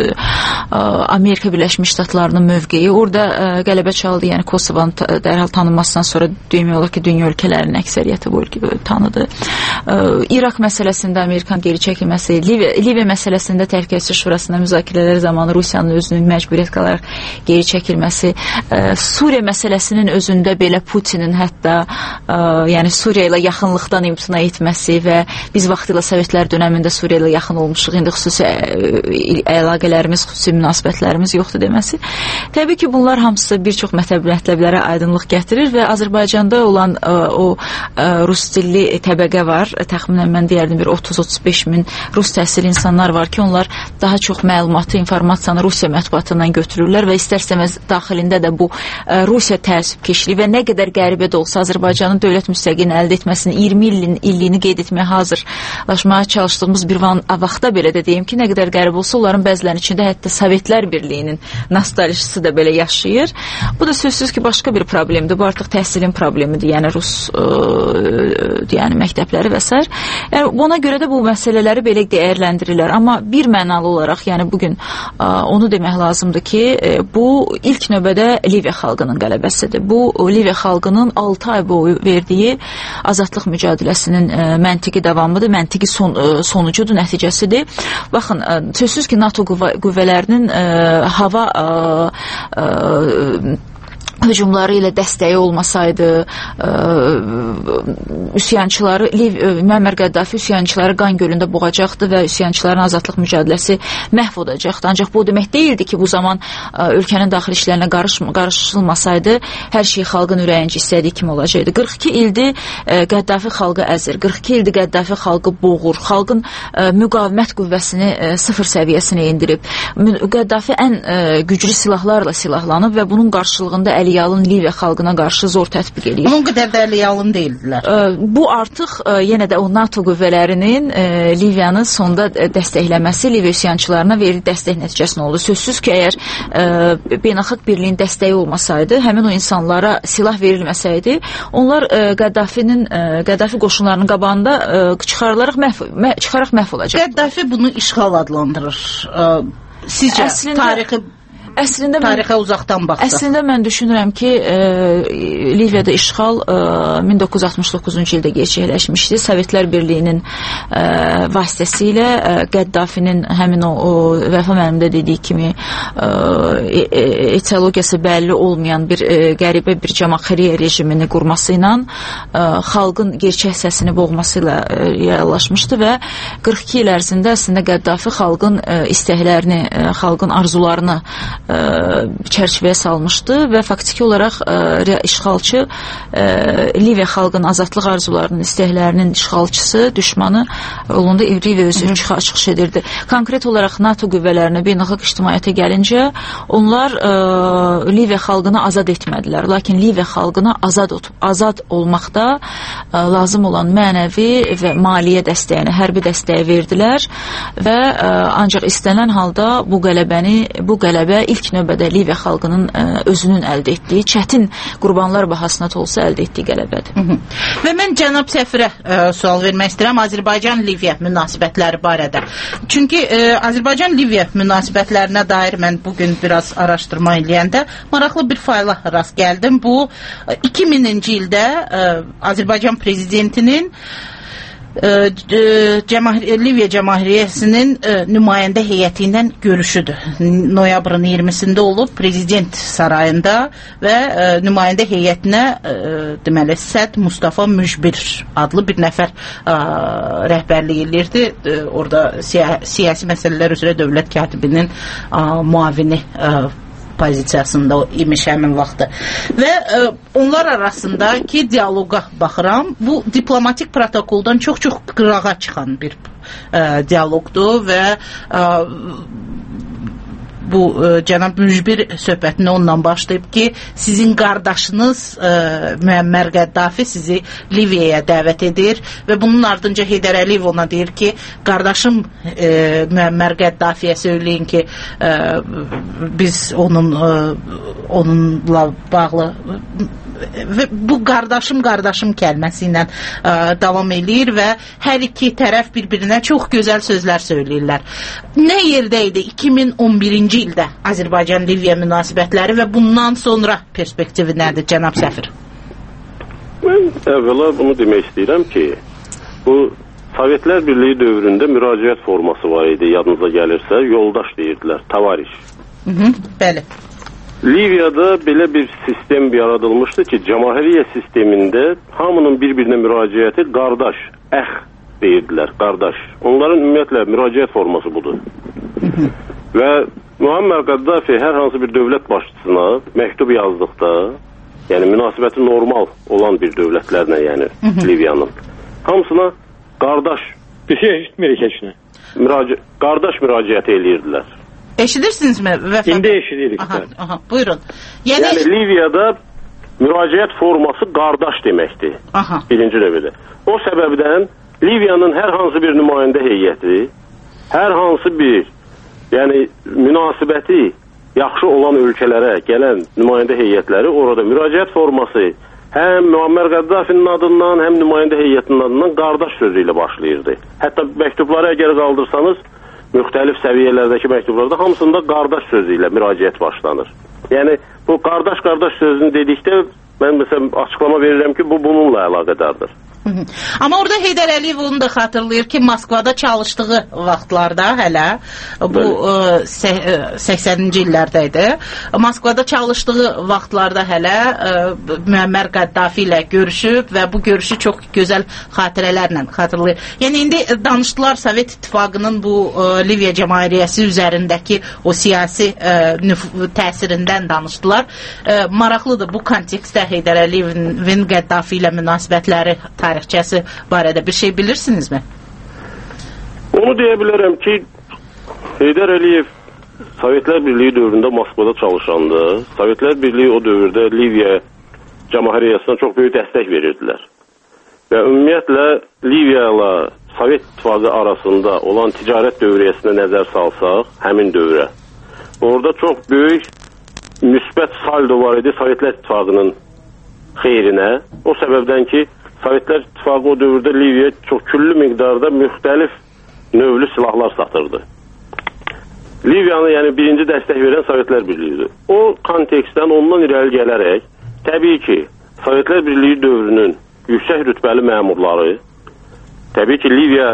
Amerika Birləşmiş Ştatlarının mövqeyi orada qələbə çaldı. Yəni Kosovonun dərhal tanınmasından sonra demək olar ki, dünya ölkələrinin əksəriyyəti bu ölkə tanıdı. İraq məsələsində Amerikanın geri çəkilməsi, Liviya məsələsində Təhlükəsizlik Şurasında müzakirələr zamanı Rusiyanın özünün məcburiyyət qalaraq geri çəkilməsi, Suriya məsələsinin özündə belə Putinin hətta yəni Suriya ilə yaxınlıqdan imtina etməsi və biz vaxtilə Sovetlər dönəmində Suriya ilə yaxın olmuşuq, indi xüsusi əlaqələrimiz, xüsusi münasibətlərimiz yoxdur deməsi. Təbii ki, bunlar hamısı bir çox mətləblərə aydınlıq gətirir və Azərbaycanda olan o rus dilli təbəqə var. Təxminən mən deyərdim bir 30-35 min rus təhsilli insanlar var ki, onlar daha çox məlumatı, informasiyanı Rusiya mətbuatından götürürlər və istərsəməz daxilində də bu Rusiya təəssübkeşliyi və nə qədər qəribə də olsa Azərbaycanın dövlət müstəqiliyini əldə etməsinin 20 illiyini qeyd etməyə hazırlaşmağa çalışdığımız bir vaxtda belə də deyim ki, nə qədər qəribə olsa onların bəzilərinin içində hətta Sovetlər Birliyinin nostalgisi də belə yaşayır. Bu da sözsüz ki, başqa bir problemdir. Bu artıq təhsilin problemidir. Yəni rus yəni məktəbləri və s. Yəni buna görə də bu məsələləri belə dəyərləndirirlər. Amma bir mənalı olaraq, yəni bugün onu demək lazımdır ki, bu ilk növbədə Liviya xalqının qələbəsidir. Bu Liviya xalqının 6 ay boyu verdiyi azadlıq mücadiləsinin məntiqi davamıdır, məntiqi sonucudur, nəticəsidir. Baxın, sözsüz ki, NATO qüvvələrinin hava hücumları ilə dəstəyi olmasaydı, üsyançıları, Müəmmər Qəddafi üsyançıları qan gölündə boğacaqdı və üsyançıların azadlıq mücadiləsi məhv olacaqdı. Ancaq bu demək deyildi ki, bu zaman ölkənin daxili işlərinə qarışılmasaydı, hər şey xalqın ürəyincə istədiyi kimi olacaqdı. 42 ildir Qəddafi xalqı əzir, 42 ildir Qəddafi xalqı boğur, xalqın müqavimət qüvvəsini sıfır səviyyəsinə indirib. Qəddafi ən güclü silahlarla silahlanıb və bunun qarşılığında əliyalın Liviya xalqına qarşı zor tətbiq edir. Onun qədər də əliyalın deyildilər. Bu artıq yenə də o NATO qüvvələrinin Liviyanı sonda dəstəkləməsi, Liviya üsyançılarına verdiyi dəstək nəticəsində oldu. Sözsüz ki, əgər beynəlxalq birliyin dəstəyi olmasaydı, həmin o insanlara silah verilməsəydi, onlar Qəddafi qoşunlarının qabağında çıxararaq məhv olacaq. Qəddafi bunu işğal adlandırır. Sizcə tarixə uzaqdan baxsaq. Əslində mən düşünürəm ki, Liviyada işğal 1969-cu ildə gerçəkləşmişdi. Sovetlər Birliyinin vasitəsilə Qəddafinin həmin o Vəfa müəllim də dediyi kimi etiologiyası bəlli olmayan bir qəribə bir cəmaxiriyə rejimini qurması ilə xalqın gerçək səsini boğması ilə reallaşmışdı və 42 il ərzində əslində Qəddafi xalqın istəklərini, xalqın arzularını çərçivəyə salmışdı və faktiki olaraq işğalçı Liviya xalqının azadlıq arzularının, istəklərinin işğalçısı, düşmanı yolunda Liviya özü çıxış edirdi. Konkret olaraq NATO qüvvələrinə, beynəlxalq ictimaiyyətə gəlincə onlar Liviya xalqını azad etmədilər. Lakin Liviya xalqına azad olmaqda lazım olan mənəvi və maliyyə dəstəyini, hərbi dəstəyi verdilər və ancaq istənilən halda bu qələbə ilk növbədə Liviya xalqının özünün əldə etdiyi, çətin qurbanlar bahasına da olsa əldə etdiyi qələbədir. Və mən cənab səfirə sual vermək istəyirəm Azərbaycan-Liviya münasibətləri barədə. Çünki Azərbaycan-Liviya münasibətlərinə dair mən bugün biraz araşdırma eləyəndə maraqlı bir fayla rast gəldim. Bu 2000-ci ildə Azərbaycan prezidentinin Liviya Cəmahiyyəsinin nümayəndə heyəti ilə görüşüdür. Noyabrın 20-sində olub prezident sarayında və nümayəndə heyətinə deməli Səd Mustafa Mücbir adlı bir nəfər rəhbərlik eləyirdi. Orada siyasi məsələlər üzrə dövlət katibinin müavini pozisiyasında imiş həmin vaxtı. Və onlar arasındakı dialoqa baxıram. Bu diplomatik protokoldan çox-çox qırağa çıxan bir dialoqdur və bu cənab Mücbir söhbətini ondan başlayıb ki, sizin qardaşınız Müəmmər Qəddafi sizi Liviyaya dəvət edir və bunun ardınca Heydər Əliyev ona deyir ki, qardaşım Müəmmər Qəddafiyə söyləyin ki, biz onunla bağlı və bu qardaşım kəlməsi ilə davam eləyir və hər iki tərəf bir-birinə çox gözəl sözlər söyləyirlər. Nə yerdə idi 2011-ci ildə Azərbaycan-Liviya münasibətləri və bundan sonra perspektivi nədir, cənab səfir? Mən əvvəla bunu demək istəyirəm ki, bu Sovetlər Birliyi dövründə müraciət forması var idi, yadınıza gəlirsə, yoldaş deyirdilər, tavariş. Bəli. Liviyada belə bir sistem yaradılmışdı ki, cəmahiyyət sistemində hamının bir-birinə müraciəti qardaş, deyirdilər, qardaş. Onların ümumiyyətlə müraciət forması budur. Və Müəmmər Qəddafi hər hansı bir dövlət başçısına məktub yazdıqda, yəni münasibəti normal olan bir dövlətlərlə, yəni Liviyanın, hamısına qardaş, bir şey eşitmirik heç nə. Qardaş müraciəti eləyirdilər. Eşidirsinizmi? İndi eşidirik. Buyurun. Yəni Liviyada müraciət forması qardaş deməkdir. Birinci növbədə. O səbəbdən Liviyanın hər hansı bir nümayəndə heyəti, hər hansı bir münasibəti yaxşı olan ölkələrə gələn nümayəndə heyətləri orada müraciət forması həm Müəmmər Qəddafinin adından, həm nümayəndə heyətinin adından qardaş sözü ilə başlayırdı. Hətta məktubları əgər qaldırsanız, müxtəlif səviyyələrdəki məktublarda hamısında qardaş sözü ilə müraciət başlanır. Yəni, bu qardaş sözünü dedikdə, mən məsələn açıqlama verirəm ki, bu bununla əlaqədardır. Amma orada Heydər Əliyev onu da xatırlayır ki, Moskvada çalışdığı vaxtlarda hələ, bu 80-ci illərdə idi, Moskvada çalışdığı vaxtlarda hələ Müəmmər Qəddafi ilə görüşüb və bu görüşü çox gözəl xatirələrlə xatırlayır. Yəni, indi danışdılar Sovet İttifaqının bu Liviya Cəmahiyyəsi üzərindəki o siyasi təsirindən danışdılar. Maraqlıdır, bu kontekstdə Heydər Əliyevin Qəddafi ilə münasibətləri tarixçəsi barədə bir şey bilirsinizmi? Onu deyə bilərəm ki, Heydər Əliyev Sovetlər Birliyi dövründə Moskvada çalışanda, Sovetlər Birliyi o dövrdə Liviya Cəmahiyyəsinə çox böyük dəstək verirdilər. Və ümumiyyətlə Liviya ilə Sovet İttifaqı arasında olan ticarət dövriyyəsinə nəzər salsaq, həmin dövrə, orada çox böyük müsbət saldo var idi Sovetlər İttifaqının xeyrinə. O səbəbdən ki, Sovetlər İttifaqı o dövrdə Liviyaya çox küllü miqdarda müxtəlif növlü silahlar satırdı. Liviyanı yəni birinci dəstək verən Sovetlər Birliyidir. O kontekstdən ondan irəli gələrək, təbii ki, Sovetlər Birliyi dövrünün yüksək rütbəli məmurları, təbii ki, Liviya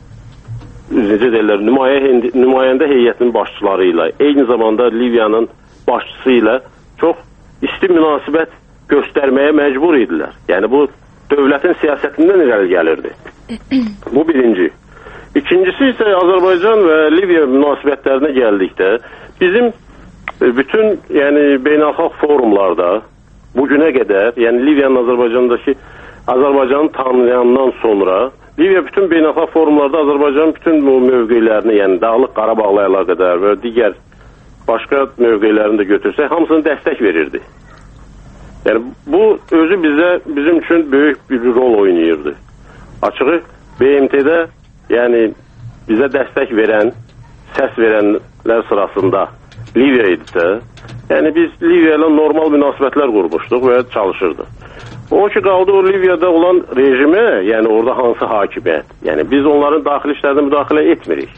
nümayəndə heyətinin başçıları ilə, eyni zamanda Liviyanın başçısı ilə çox isti münasibət göstərməyə məcbur idilər. Yəni, bu dövlətin siyasətindən irəli gəlirdi. Bu birinci. İkincisi isə Azərbaycan və Liviya münasibətlərinə gəldikdə, bizim bütün beynəlxalq forumlarda bugünə qədər, yəni Liviyanın Azərbaycanı tanıyandan sonra, Liviya bütün beynəlxalq forumlarda Azərbaycanın bütün bu mövqeylərini, yəni Dağlıq Qarabağla əlaqədar və digər başqa mövqeylərini də götürsək, hamısını dəstək verirdi. Yəni bu özü bizim üçün böyük bir rol oynayırdı. Açığı BMT-də yəni bizə dəstək verən, səs verənlər sırasında Liviya idisə, yəni biz Liviya ilə normal münasibətlər qurmuşduq və çalışırdıq. O ki qaldı o Liviyada olan rejimə, yəni orada hansı hakimiyyət, yəni biz onların daxili işlərinə müdaxilə etmirik.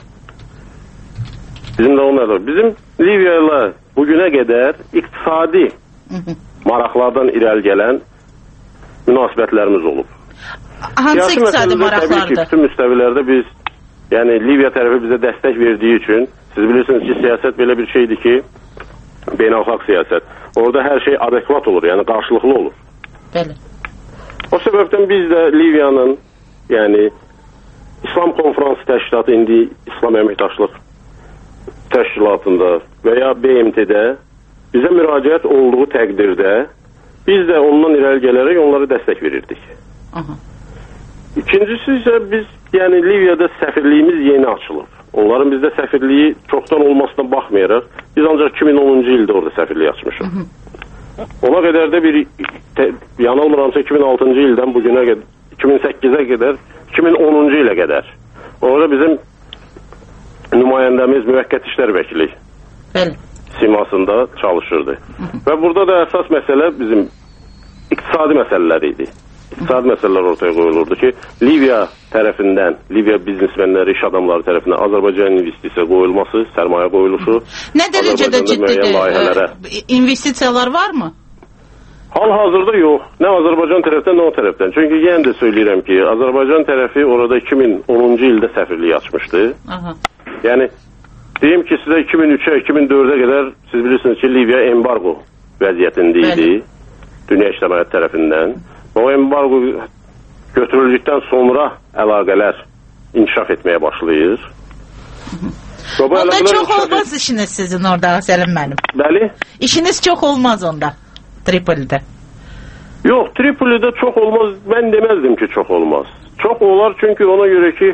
Bizim də onlardır. Bizim Liviya ilə bugünə qədər iqtisadi maraqlardan irəli gələn münasibətlərimiz olub. Hansı iqtisadi maraqlardır? Təbii ki, bütün müstəvilərdə biz, yəni Liviya tərəfi bizə dəstək verdiyi üçün, siz bilirsiniz ki, siyasət belə bir şeydir ki, beynəlxalq siyasət. Orada hər şey adekvat olur, yəni qarşılıqlı olur. Bəli. O səbəbdən biz də Liviyanın, yəni İslam Konferansı Təşkilatı, indi İslam Əməkdaşlıq Təşkilatında və ya BMT-də bizə müraciət olduğu təqdirdə biz də ondan irəli gələrək onlara dəstək verirdik. Aha. İkincisi isə biz, yəni Liviyada səfirliyimiz yeni açılıb. Onların bizdə səfirliyi çoxdan olmasına baxmayaraq, biz ancaq 2010-cu ildə orada səfirliyi açmışıq. Ona qədər də bir, yanılmıramsa 2006-cı ildən bugünə qədər, 2008-ə qədər, 2010-cu ilə qədər. Orada bizim nümayəndəmiz müvəqqəti işlər vəkili simasında çalışırdı. Və burada da əsas məsələ bizim iqtisadi məsələlər idi. İqtisadi məsələlər ortaya qoyulurdu ki, Liviya tərəfindən, Liviya biznesmenləri, iş adamları tərəfindən Azərbaycan investisiya qoyulması, sərmayə qoyuluşu. Nə dərəcədə ciddidir? İnvestisiyalar varmı? Hal-hazırda yox. Nə Azərbaycan tərəfdən, nə o tərəfdən. Çünki yenə də söyləyirəm ki, Azərbaycan tərəfi orada 2010-cu ildə səfirliyi açmışdı. Aha. Yəni, deyim ki, sizə 2003-ə, 2004-ə qədər, siz bilirsiniz ki, Liviya embargo vəziyyətində idi. Dünya İctimaiyyəti tərəfindən. O embargo götürüldükdən sonra əlaqələr inkişaf etməyə başlayır. Onda çox olmaz işiniz sizin orada, Səlim mənim. Bəli? İşiniz çox olmaz onda, Tripolidə. Yox, Tripolidə çox olmaz, mən deməzdim ki, çox olmaz. Çox olar çünki ona görə ki,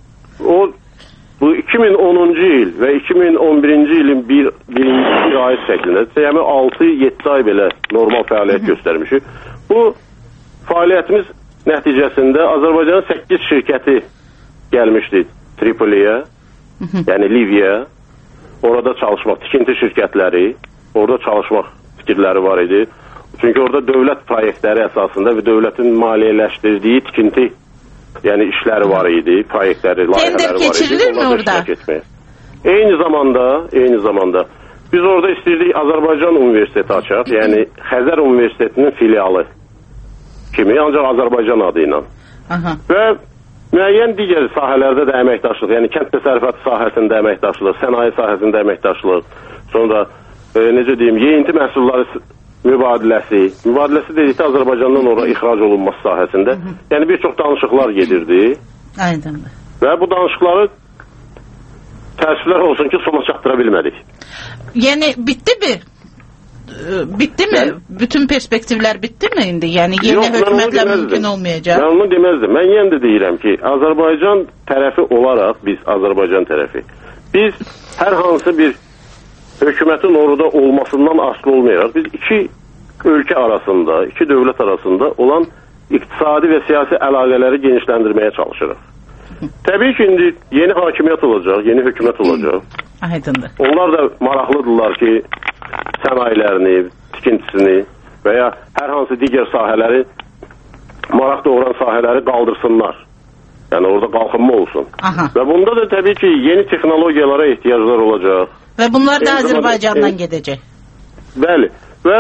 bu 2010-cu il və 2011-ci ilin birinci ay şəklində, yəni 6-7 ay belə normal fəaliyyət göstərmişik. Bu fəaliyyətimiz nəticəsində Azərbaycanın 8 şirkəti gəlmişdi Tripoliyə, yəni Liviya, orada çalışmaq, tikinti şirkətləri, orada çalışmaq fikirləri var idi. Çünki orada dövlət proyektləri əsasında və dövlətin maliyyələşdirdiyi tikinti, yəni işləri var idi, proyektləri, layihələri var idi. Tender keçirilir mi orada? Eyni zamanda biz orada istəyirdik Azərbaycan Universiteti açaq, yəni Xəzər Universitetinin filialı kimi, ancaq Azərbaycan adı ilə. Və müəyyən digər sahələrdə də əməkdaşlıq, yəni kənd təsərrüfatı sahəsində əməkdaşlıq, sənaye sahəsində əməkdaşlıq, sonra necə deyim, yeyinti məhsulları mübadiləsi dedikdə Azərbaycandan oraya ixrac olunması sahəsində, yəni bir çox danışıqlar gedirdi. Aydındır. Və bu danışıqları təəssüflər olsun ki, sona çatdıra bilmədik. Yəni bitdi mi? Bitdi mi? Bütün perspektivlər bitdi mi indi? Yəni yeni hökumətlə mümkün olmayacaq. Mən onu deməzdim. Mən yenə də deyirəm ki, Azərbaycan tərəfi olaraq, biz Azərbaycan tərəfi, biz hər hansı bir hökumətin orada olmasından asılı olmayaraq, biz iki ölkə arasında, iki dövlət arasında olan iqtisadi və siyasi əlaqələri genişləndirməyə çalışırıq. Təbii ki, indi yeni hakimiyyət olacaq, yeni hökumət olacaq. Aydındır. Onlar da maraqlıdırlar ki, sənayələrini, tikintisini və ya hər hansı digər sahələri, maraq doğuran sahələri qaldırsınlar. Yəni orada qalxınma olsun. Aha. Və bunda da təbii ki, yeni texnologiyalara ehtiyaclar olacaq. Və bunlar da Azərbaycandan gedəcək. Bəli. Və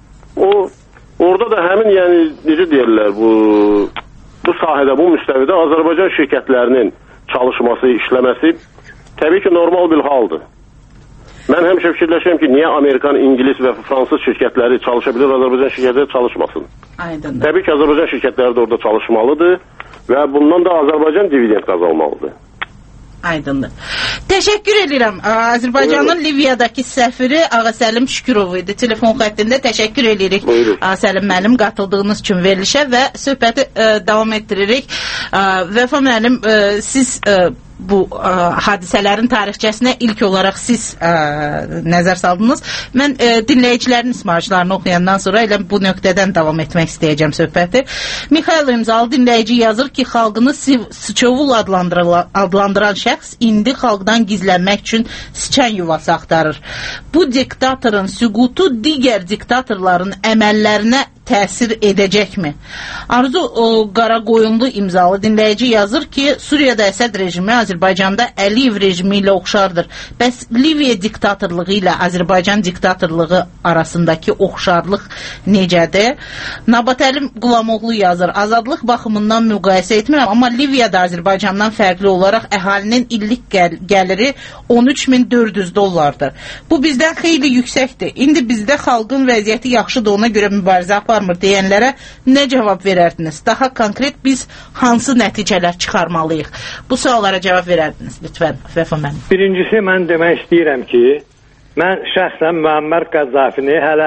orada da həmin, yəni necə deyirlər, bu sahədə, bu müstəvidə Azərbaycan şirkətlərinin çalışması, işləməsi təbii ki, normal bir haldır. Mən həmişə fikirləşirəm ki, niyə Amerikan, İngilis və Fransız şirkətləri çalışa bilir, Azərbaycan şirkətləri çalışmasın? Aydındır. Təbii ki, Azərbaycan şirkətləri də orada çalışmalıdır və bundan da Azərbaycan dividend qazanmalıdır. Aydındır. Təşəkkür edirəm. Azərbaycanın Liviyadakı səfiri Ağasəlim Şükürov idi. Telefon xəttində təşəkkür edirik. Ağasəlim müəllim qatıldığınız üçün verilişə və söhbəti davam etdiririk. Vəfa müəllim, siz bu hadisələrin tarixçəsinə ilk olaraq siz nəzər saldınız. Mən dinləyicilərin ismarışlarını oxuyandan sonra elə bu nöqtədən davam etmək istəyəcəm söhbəti. Mixail İmzalı dinləyici yazır ki, xalqını Sıçovul adlandıran şəxs indi xalqdan gizlənmək üçün sıçan yuvası axtarır. Bu diktatorun süqutu digər diktatorların əməllərinə təsir edəcəkmi? Arzu Qaraqoyunlu imzalı dinləyici yazır ki, Suriyada Əsəd rejimi Azərbaycanda Əliyev rejimi ilə oxşardır. Bəs Liviya diktatorluğu ilə Azərbaycan diktatorluğu arasındakı oxşarlıq necədir? Nabatəlim Qulamoğlu yazır, azadlıq baxımından müqayisə etmirəm, amma Liviyada Azərbaycandan fərqli olaraq əhalinin illik gəliri 13.400 dollardır. Bu bizdən xeyli yüksəkdir. İndi bizdə xalqın vəziyyəti yaxşıdır, ona görə mübarizə aparmır deyənlərə nə cavab verərdiniz? Daha konkret biz hansı nəticələr çıxarmalıyıq? Bu suallara cavab verərdiniz, lütfən, Vəfa mənim. Birincisi, mən demək istəyirəm ki, mən şəxsən Müəmmər Qəzzafini hələ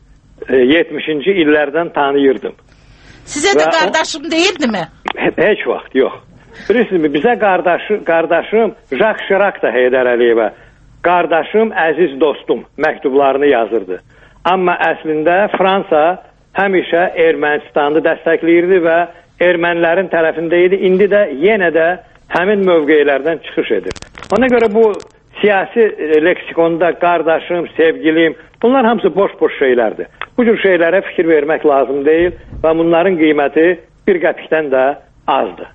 70-ci illərdən tanıyırdım. Sizə də qardaşım deyildimi? Heç vaxt, yox. Bilirsiniz, bizə qardaşım Jacques Chirac da Heydər Əliyevə, qardaşım, əziz dostum məktublarını yazırdı. Amma əslində Fransa həmişə Ermənistanı dəstəkləyirdi və ermənilərin tərəfində idi. İndi də yenə də həmin mövqelərdən çıxış edir. Ona görə bu siyasi leksikonda qardaşım, sevgilim, bunlar hamısı boş-boş şeylərdir. Bu cür şeylərə fikir vermək lazım deyil və bunların qiyməti bir qəpikdən də azdır.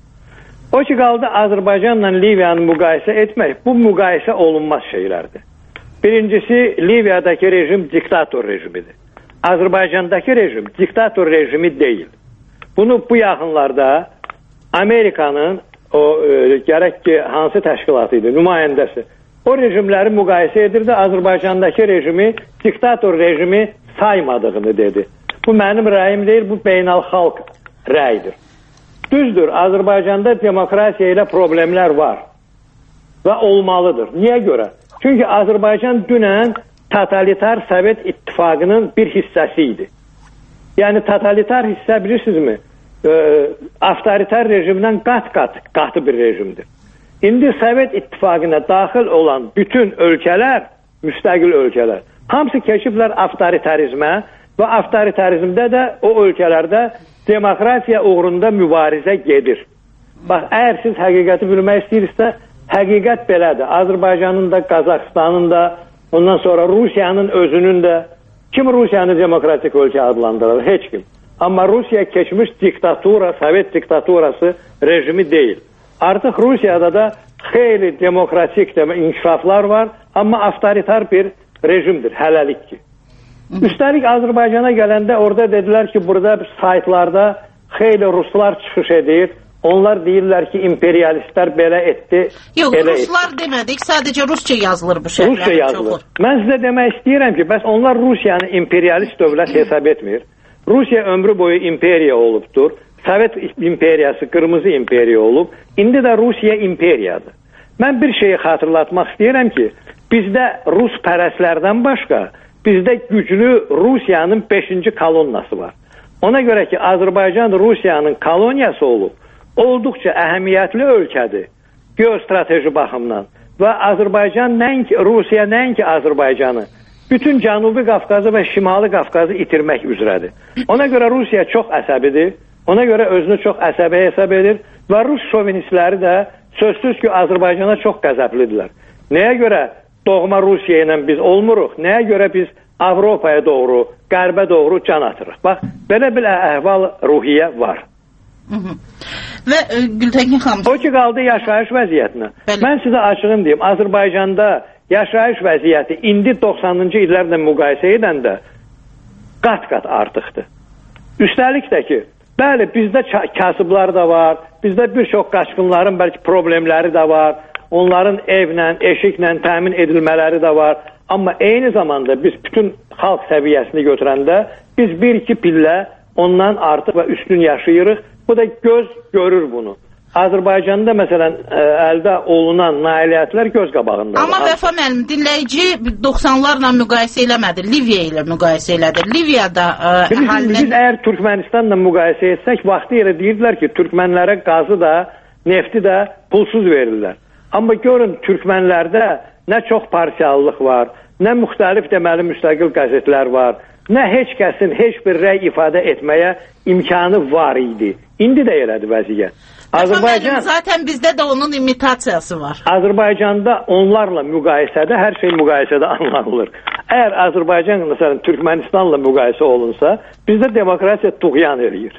O ki, qaldı Azərbaycanla Liviyanı müqayisə etmək, bu müqayisə olunmaz şeylərdir. Birincisi, Liviyadakı rejim diktator rejimidir. Azərbaycandakı rejim diktator rejimi deyil. Bunu bu yaxınlarda Amerikanın gərək ki, hansı təşkilatı idi, nümayəndəsi, o rejimləri müqayisə edirdi, Azərbaycandakı rejimi diktator rejimi saymadığını dedi. Bu mənim rəyim deyil, bu beynəlxalq rəydir. Düzdür, Azərbaycanda demokrasiya ilə problemlər var və olmalıdır. Niyə görə? Çünki Azərbaycan dünən totalitar Sovet İttifaqının bir hissəsi idi. Yəni, totalitar hissə bilirsinizmi? Avtoritar rejimdən qat-qatı bir rejimdir. İndi Sovet İttifaqına daxil olan bütün ölkələr, müstəqil ölkələr, hamısı keçiblər avtoritarizmə və avtoritarizmdə də o ölkələrdə demokratiya uğrunda mübarizə gedir. Bax, əgər siz həqiqəti bilmək istəyirsə, həqiqət belədir. Azərbaycanın da, Qazaxıstanın da, ondan sonra Rusiyanın özünün də, kim Rusiyanı demokratik ölkə adlandırır? Heç kim. Amma Rusiya keçmiş diktatura, Sovet diktaturası rejimi deyil. Artıq Rusiyada da xeyli demokratik inkişaflar var, amma avtoritar bir rejimdir, hələlik ki. Üstəlik Azərbaycana gələndə orada dedilər ki, burada saytlarda xeyli Ruslar çıxış edir. Onlar deyirlər ki, imperialistlər belə etdi. Yox, Ruslar demədik, sadəcə Rusça yazılır bu şəhərlərdə. Rusça yazılır. Mən sizə demək istəyirəm ki, bəs onlar Rusiyanı imperialist dövlət hesab etmir. Rusiya ömrü boyu imperiya olubdur. Sovet imperiyası qırmızı imperiya olub. İndi də Rusiya imperiyadır. Mən bir şeyi xatırlatmaq istəyirəm ki, bizdə Rus pərəslərdən başqa, bizdə güclü Rusiyanın 5-ci kolonnası var. Ona görə ki, Azərbaycan Rusiyanın koloniyası olub, olduqca əhəmiyyətli ölkədir geostrateji baxımdan və Azərbaycan Rusiya nəinki Azərbaycanı, bütün Cənubi Qafqazı və Şimali Qafqazı itirmək üzrədir. Ona görə Rusiya çox əsəbidir, ona görə özünü çox əsəbi hesab edir və Rus şovinistləri də sözsüz ki, Azərbaycana çox qəzəblidirlər. Nəyə görə doğma Rusiya ilə biz olmuruq, nəyə görə biz Avropaya doğru, qərbə doğru can atırıq. Bax, belə bir əhval-ruhiyyə var. Və Gültəkin xanım, o ki, qaldı yaşayış vəziyyətinə. Mən sizə açığım deyim, Azərbaycanda yaşayış vəziyyəti indi 90-cı illərlə müqayisə edəndə qat-qat artıqdır. Üstəlik də ki, bəli, bizdə kasıblar da var, bizdə bir çox qaçqınların bəlkə problemləri də var, onların evlə, eşiklə təmin edilmələri də var. Amma eyni zamanda biz bütün xalq səviyyəsini götürəndə biz bir-iki pillə ondan artıq və üstün yaşayırıq. Bu da göz görür bunu. Azərbaycanda məsələn əldə olunan nailiyyətlər göz qabağındadır. Amma Vəfa müəllim, dinləyici 90'larla müqayisə eləmədi, Liviya ilə müqayisə elədi. Liviyada biz əgər Türkmənistanla müqayisə etsək, vaxtı ilə deyirdilər ki, türkmənlərə qazı da nefti də pulsuz verirlər. Amma görün, türkmənlərdə nə çox partiyalılıq var, nə müxtəlif deməli müstəqil qəzetlər var, nə heç kəsin heç bir rəy ifadə etməyə imkanı var idi. İndi də elədir vəziyyət. Azərbaycan zaten bizdə də onun imitasiyası var. Azərbaycanda onlarla müqayisədə hər şey müqayisədə anlanılır. Əgər Azərbaycan məsələn Türkmenistanla müqayisə olunsa, bizdə demokratiya tuğyan eləyir.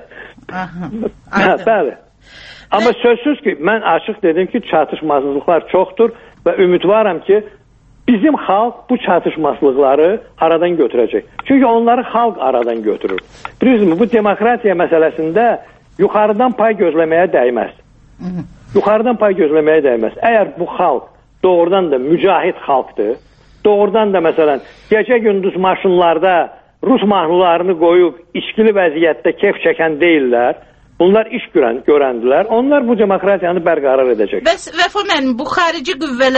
Bəli. Amma sözsüz ki, mən açıq dedim ki, çatışmazlıqlar çoxdur və ümidvaram ki, bizim xalq bu çatışmazlıqları aradan götürəcək. Çünki onları xalq aradan götürür. Bilirsiniz, bu demokratiya məsələsində yuxarıdan pay gözləməyə dəyməz. Yuxarıdan pay gözləməyə dəyməz. Əgər bu xalq doğrudan da mücahid xalqdır, doğrudan da məsələn gecə-gündüz maşınlarda Rus mahnılarını qoyub içkili vəziyyətdə kef çəkən deyirlər, bunlar iş görəndilər, onlar bu demokratiyanı bərqərar edəcək. Vəfa mənim, bu xarici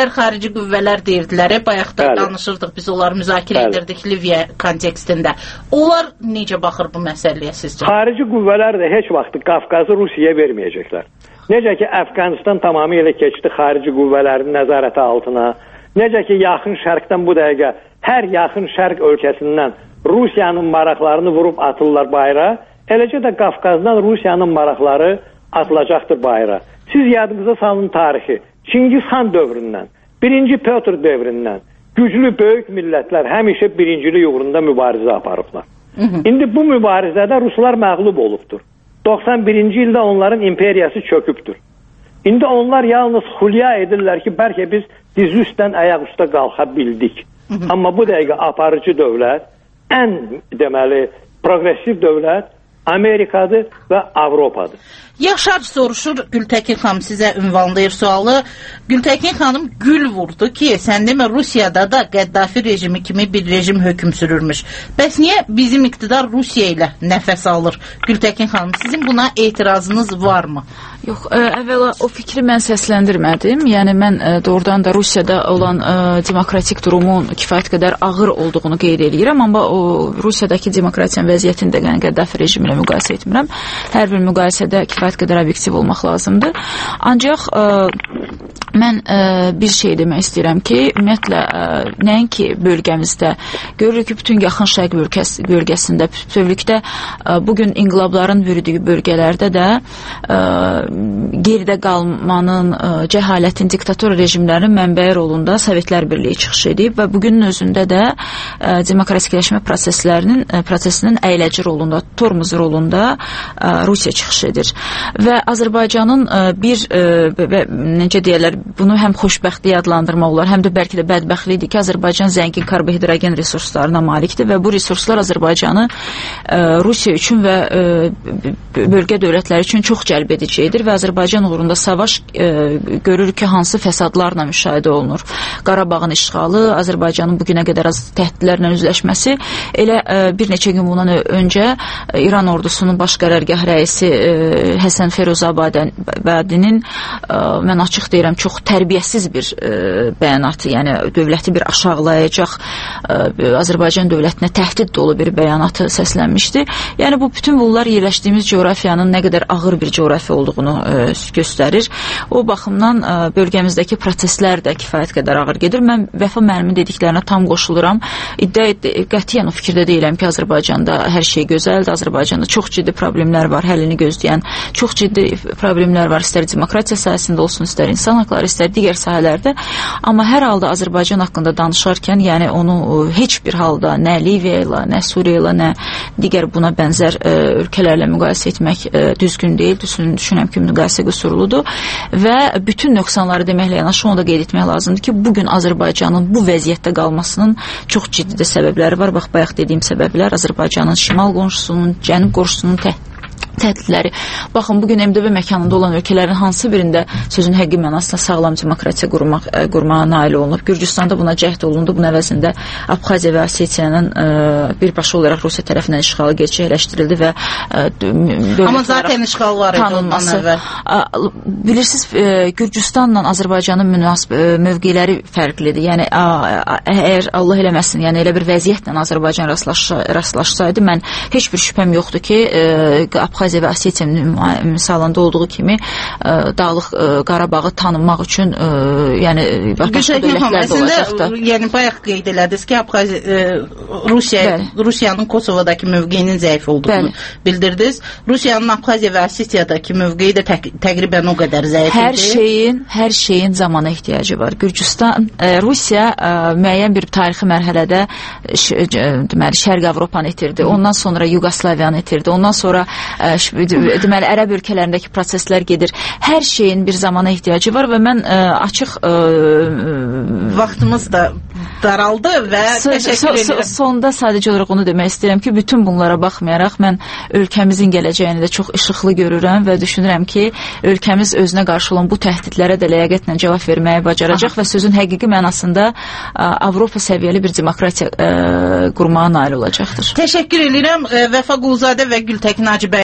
qüvvələr deyirdilər, bayaqda danışırdıq, biz onları müzakirə edirdik Liviya kontekstində. Onlar necə baxır bu məsələyə sizcə? Xarici qüvvələr də heç vaxt Qafqazı Rusiyaya verməyəcəklər. Necə ki, Əfqanistan tamamilə keçdi xarici qüvvələrin nəzarəti altına, necə ki, yaxın şərqdən bu dəqiqə hər yaxın şərq ölkəsindən Rusiyanın maraqlarını vurub atırlar bayra, eləcə də Qafqazdan Rusiyanın maraqları atılacaqdır bayra. Siz yadınıza salın tarixi. Çingiz xan dövründən, 1-ci Petr dövründən güclü böyük millətlər həmişə birincilik uğrunda mübarizə aparıblar. İndi bu mübarizədə Ruslar məğlub olubdur. 91-ci ildə onların imperiyası çökübdür. İndi onlar yalnız xülya edirlər ki, bəlkə biz diz üstdən ayaq üstə qalxa bildik. Amma bu dəqiqə aparıcı dövlət, ən deməli progressiv dövlət Amerikadır və Avropadır. Yaşar soruşur, Gültəkin xanım sizə ünvanlayır sualı. Gültəkin xanım gül vurdu ki, sən demə Rusiyada da Qəddafi rejimi kimi bir rejim hökm sürürmüş. Bəs niyə bizim iqtidar Rusiya ilə nəfəs alır? Gültəkin xanım, sizin buna etirazınız varmı? Yox, əvvəla o fikri mən səsləndirmədim. Yəni mən doğrudan da Rusiyada olan demokratik durumun kifayət qədər ağır olduğunu qeyd edirəm, amma o Rusiyadakı demokratiyanın vəziyyətini də Qəddafi rejimi ilə müqayisə etmirəm. Hər bir müqayisədə kifayət qədər obyektiv olmaq lazımdır. Ancaq mən bir şey demək istəyirəm ki, ümumiyyətlə nəinki bölgəmizdə, görürük ki, bütün yaxın şərq bölgəsində, bütövlükdə bugün inqilabların bürüdüyü bölgələrdə də geridə qalmanın, cəhalətin, diktator rejimlərin mənbəyi rolunda Sovetlər Birliyi çıxış edib və bugünün özündə də demokratikləşmə prosesinin əyləci rolunda, tormuz rolunda Rusiya çıxış edir. Və Azərbaycanın necə deyərlər, bunu həm xoşbəxtliyə adlandırmaq olar, həm də bəlkə də bədbəxtlikdir ki, Azərbaycan zəngin karbohidrogen resurslarına malikdir və bu resurslar Azərbaycanı Rusiya üçün və bölgə dövlətləri üçün çox cəlb edicidir və Azərbaycan uğrunda savaş görürük ki, hansı fəsadlarla müşahidə olunur. Qarabağın işğalı, Azərbaycanın bugünə qədər təhdidlərlə üzləşməsi, elə bir neçə gün bundan öncə İran ordusunun baş qərargah rəisi Həsən Firuzabadinin, mən açıq deyirəm, çox tərbiyəsiz bir bəyanatı, yəni dövləti bir aşağılayacaq, Azərbaycan dövlətinə təhdid dolu bir bəyanatı səslənmişdi. Yəni bu bütün bunlar yerləşdiyimiz coğrafiyanın nə qədər ağır bir coğrafiya olduğunu göstərir. O baxımdan bölgəmizdəki proseslər də kifayət qədər ağır gedir. Mən Vəfa müəllimin dediklərinə tam qoşuluram. Qətiyyən o fikirdə deyiləm ki, Azərbaycanda hər şey gözəldir. Azərbaycanda çox ciddi problemlər var, həllini gözləyən çox ciddi problemlər var, istər demokratiya sahəsində olsun, istər insan haqları, istər digər sahələrdə. Amma hər halda Azərbaycan haqqında danışarkən, yəni onu heç bir halda nə Liviya ilə, nə Suriya ilə, nə digər buna bənzər ölkələrlə müqayisə etmək düzgün deyil. Düşünürəm ki, müqayisə qüsurludur və bütün nöqsanları deməklə yanaşı onu da qeyd etmək lazımdır ki, bugün Azərbaycanın bu vəziyyətdə qalmasının çox ciddi də səbəbləri var. Bax, bayaq dediyim səbəblər Azərbaycanın şimal qonşusunun, cənub qonşusunun təhdidləri. Baxın, bugün MDB məkanında olan ölkələrin hansı birində sözün həqiqi mənasında sağlam demokratiya qurmağa nail olunub. Gürcüstanda buna cəhd olundu. Bunun əvəzində Abxaziya və Osetiyanın birbaşa olaraq Rusiya tərəfindən işğalı gerçəkləşdirildi və amma zaten işğal var idi ondan əvvəl. Bilirsiniz, Gürcüstanla Azərbaycanın mövqeləri fərqlidir. Yəni, əgər Allah eləməsin, yəni elə bir vəziyyətlə Azərbaycan rastlaşsaydı, mən heç bir şübhəm yoxdur ki, Abxaziya Abxaziya və Osetiya misalında olduğu kimi Dağlıq Qarabağı tanınmaq üçün yəni başqa dövlətlər də olacaqdır. Yəni bayaq qeyd elədiniz ki, Rusiyanın Kosovadakı mövqeyinin zəif olduğunu bildirdiniz. Rusiyanın Abxaziya və Osetiyadakı mövqeyi də təqribən o qədər zəif idi. Hər şeyin zamana ehtiyacı var. Gürcüstan, Rusiya müəyyən bir tarixi mərhələdə deməli Şərq Avropanı itirdi. Ondan sonra Yugoslaviyanı itirdi. Ondan sonra deməli ərəb ölkələrindəki proseslər gedir. Hər şeyin bir zamana ehtiyacı var və mən açıq vaxtımız da daraldı və təşəkkür edirəm. Sonda sadəcə olaraq onu demək istəyirəm ki, bütün bunlara baxmayaraq mən ölkəmizin gələcəyini də çox işıqlı görürəm və düşünürəm ki, ölkəmiz özünə qarşı olan bu təhdidlərə də ləyaqətlə cavab verməyi bacaracaq və sözün həqiqi mənasında Avropa səviyyəli bir demokratiya qurmağa nail olacaqdır. Təşəkkür edirəm Vəfa Quluzadə və Gültəkin Hacıbəy.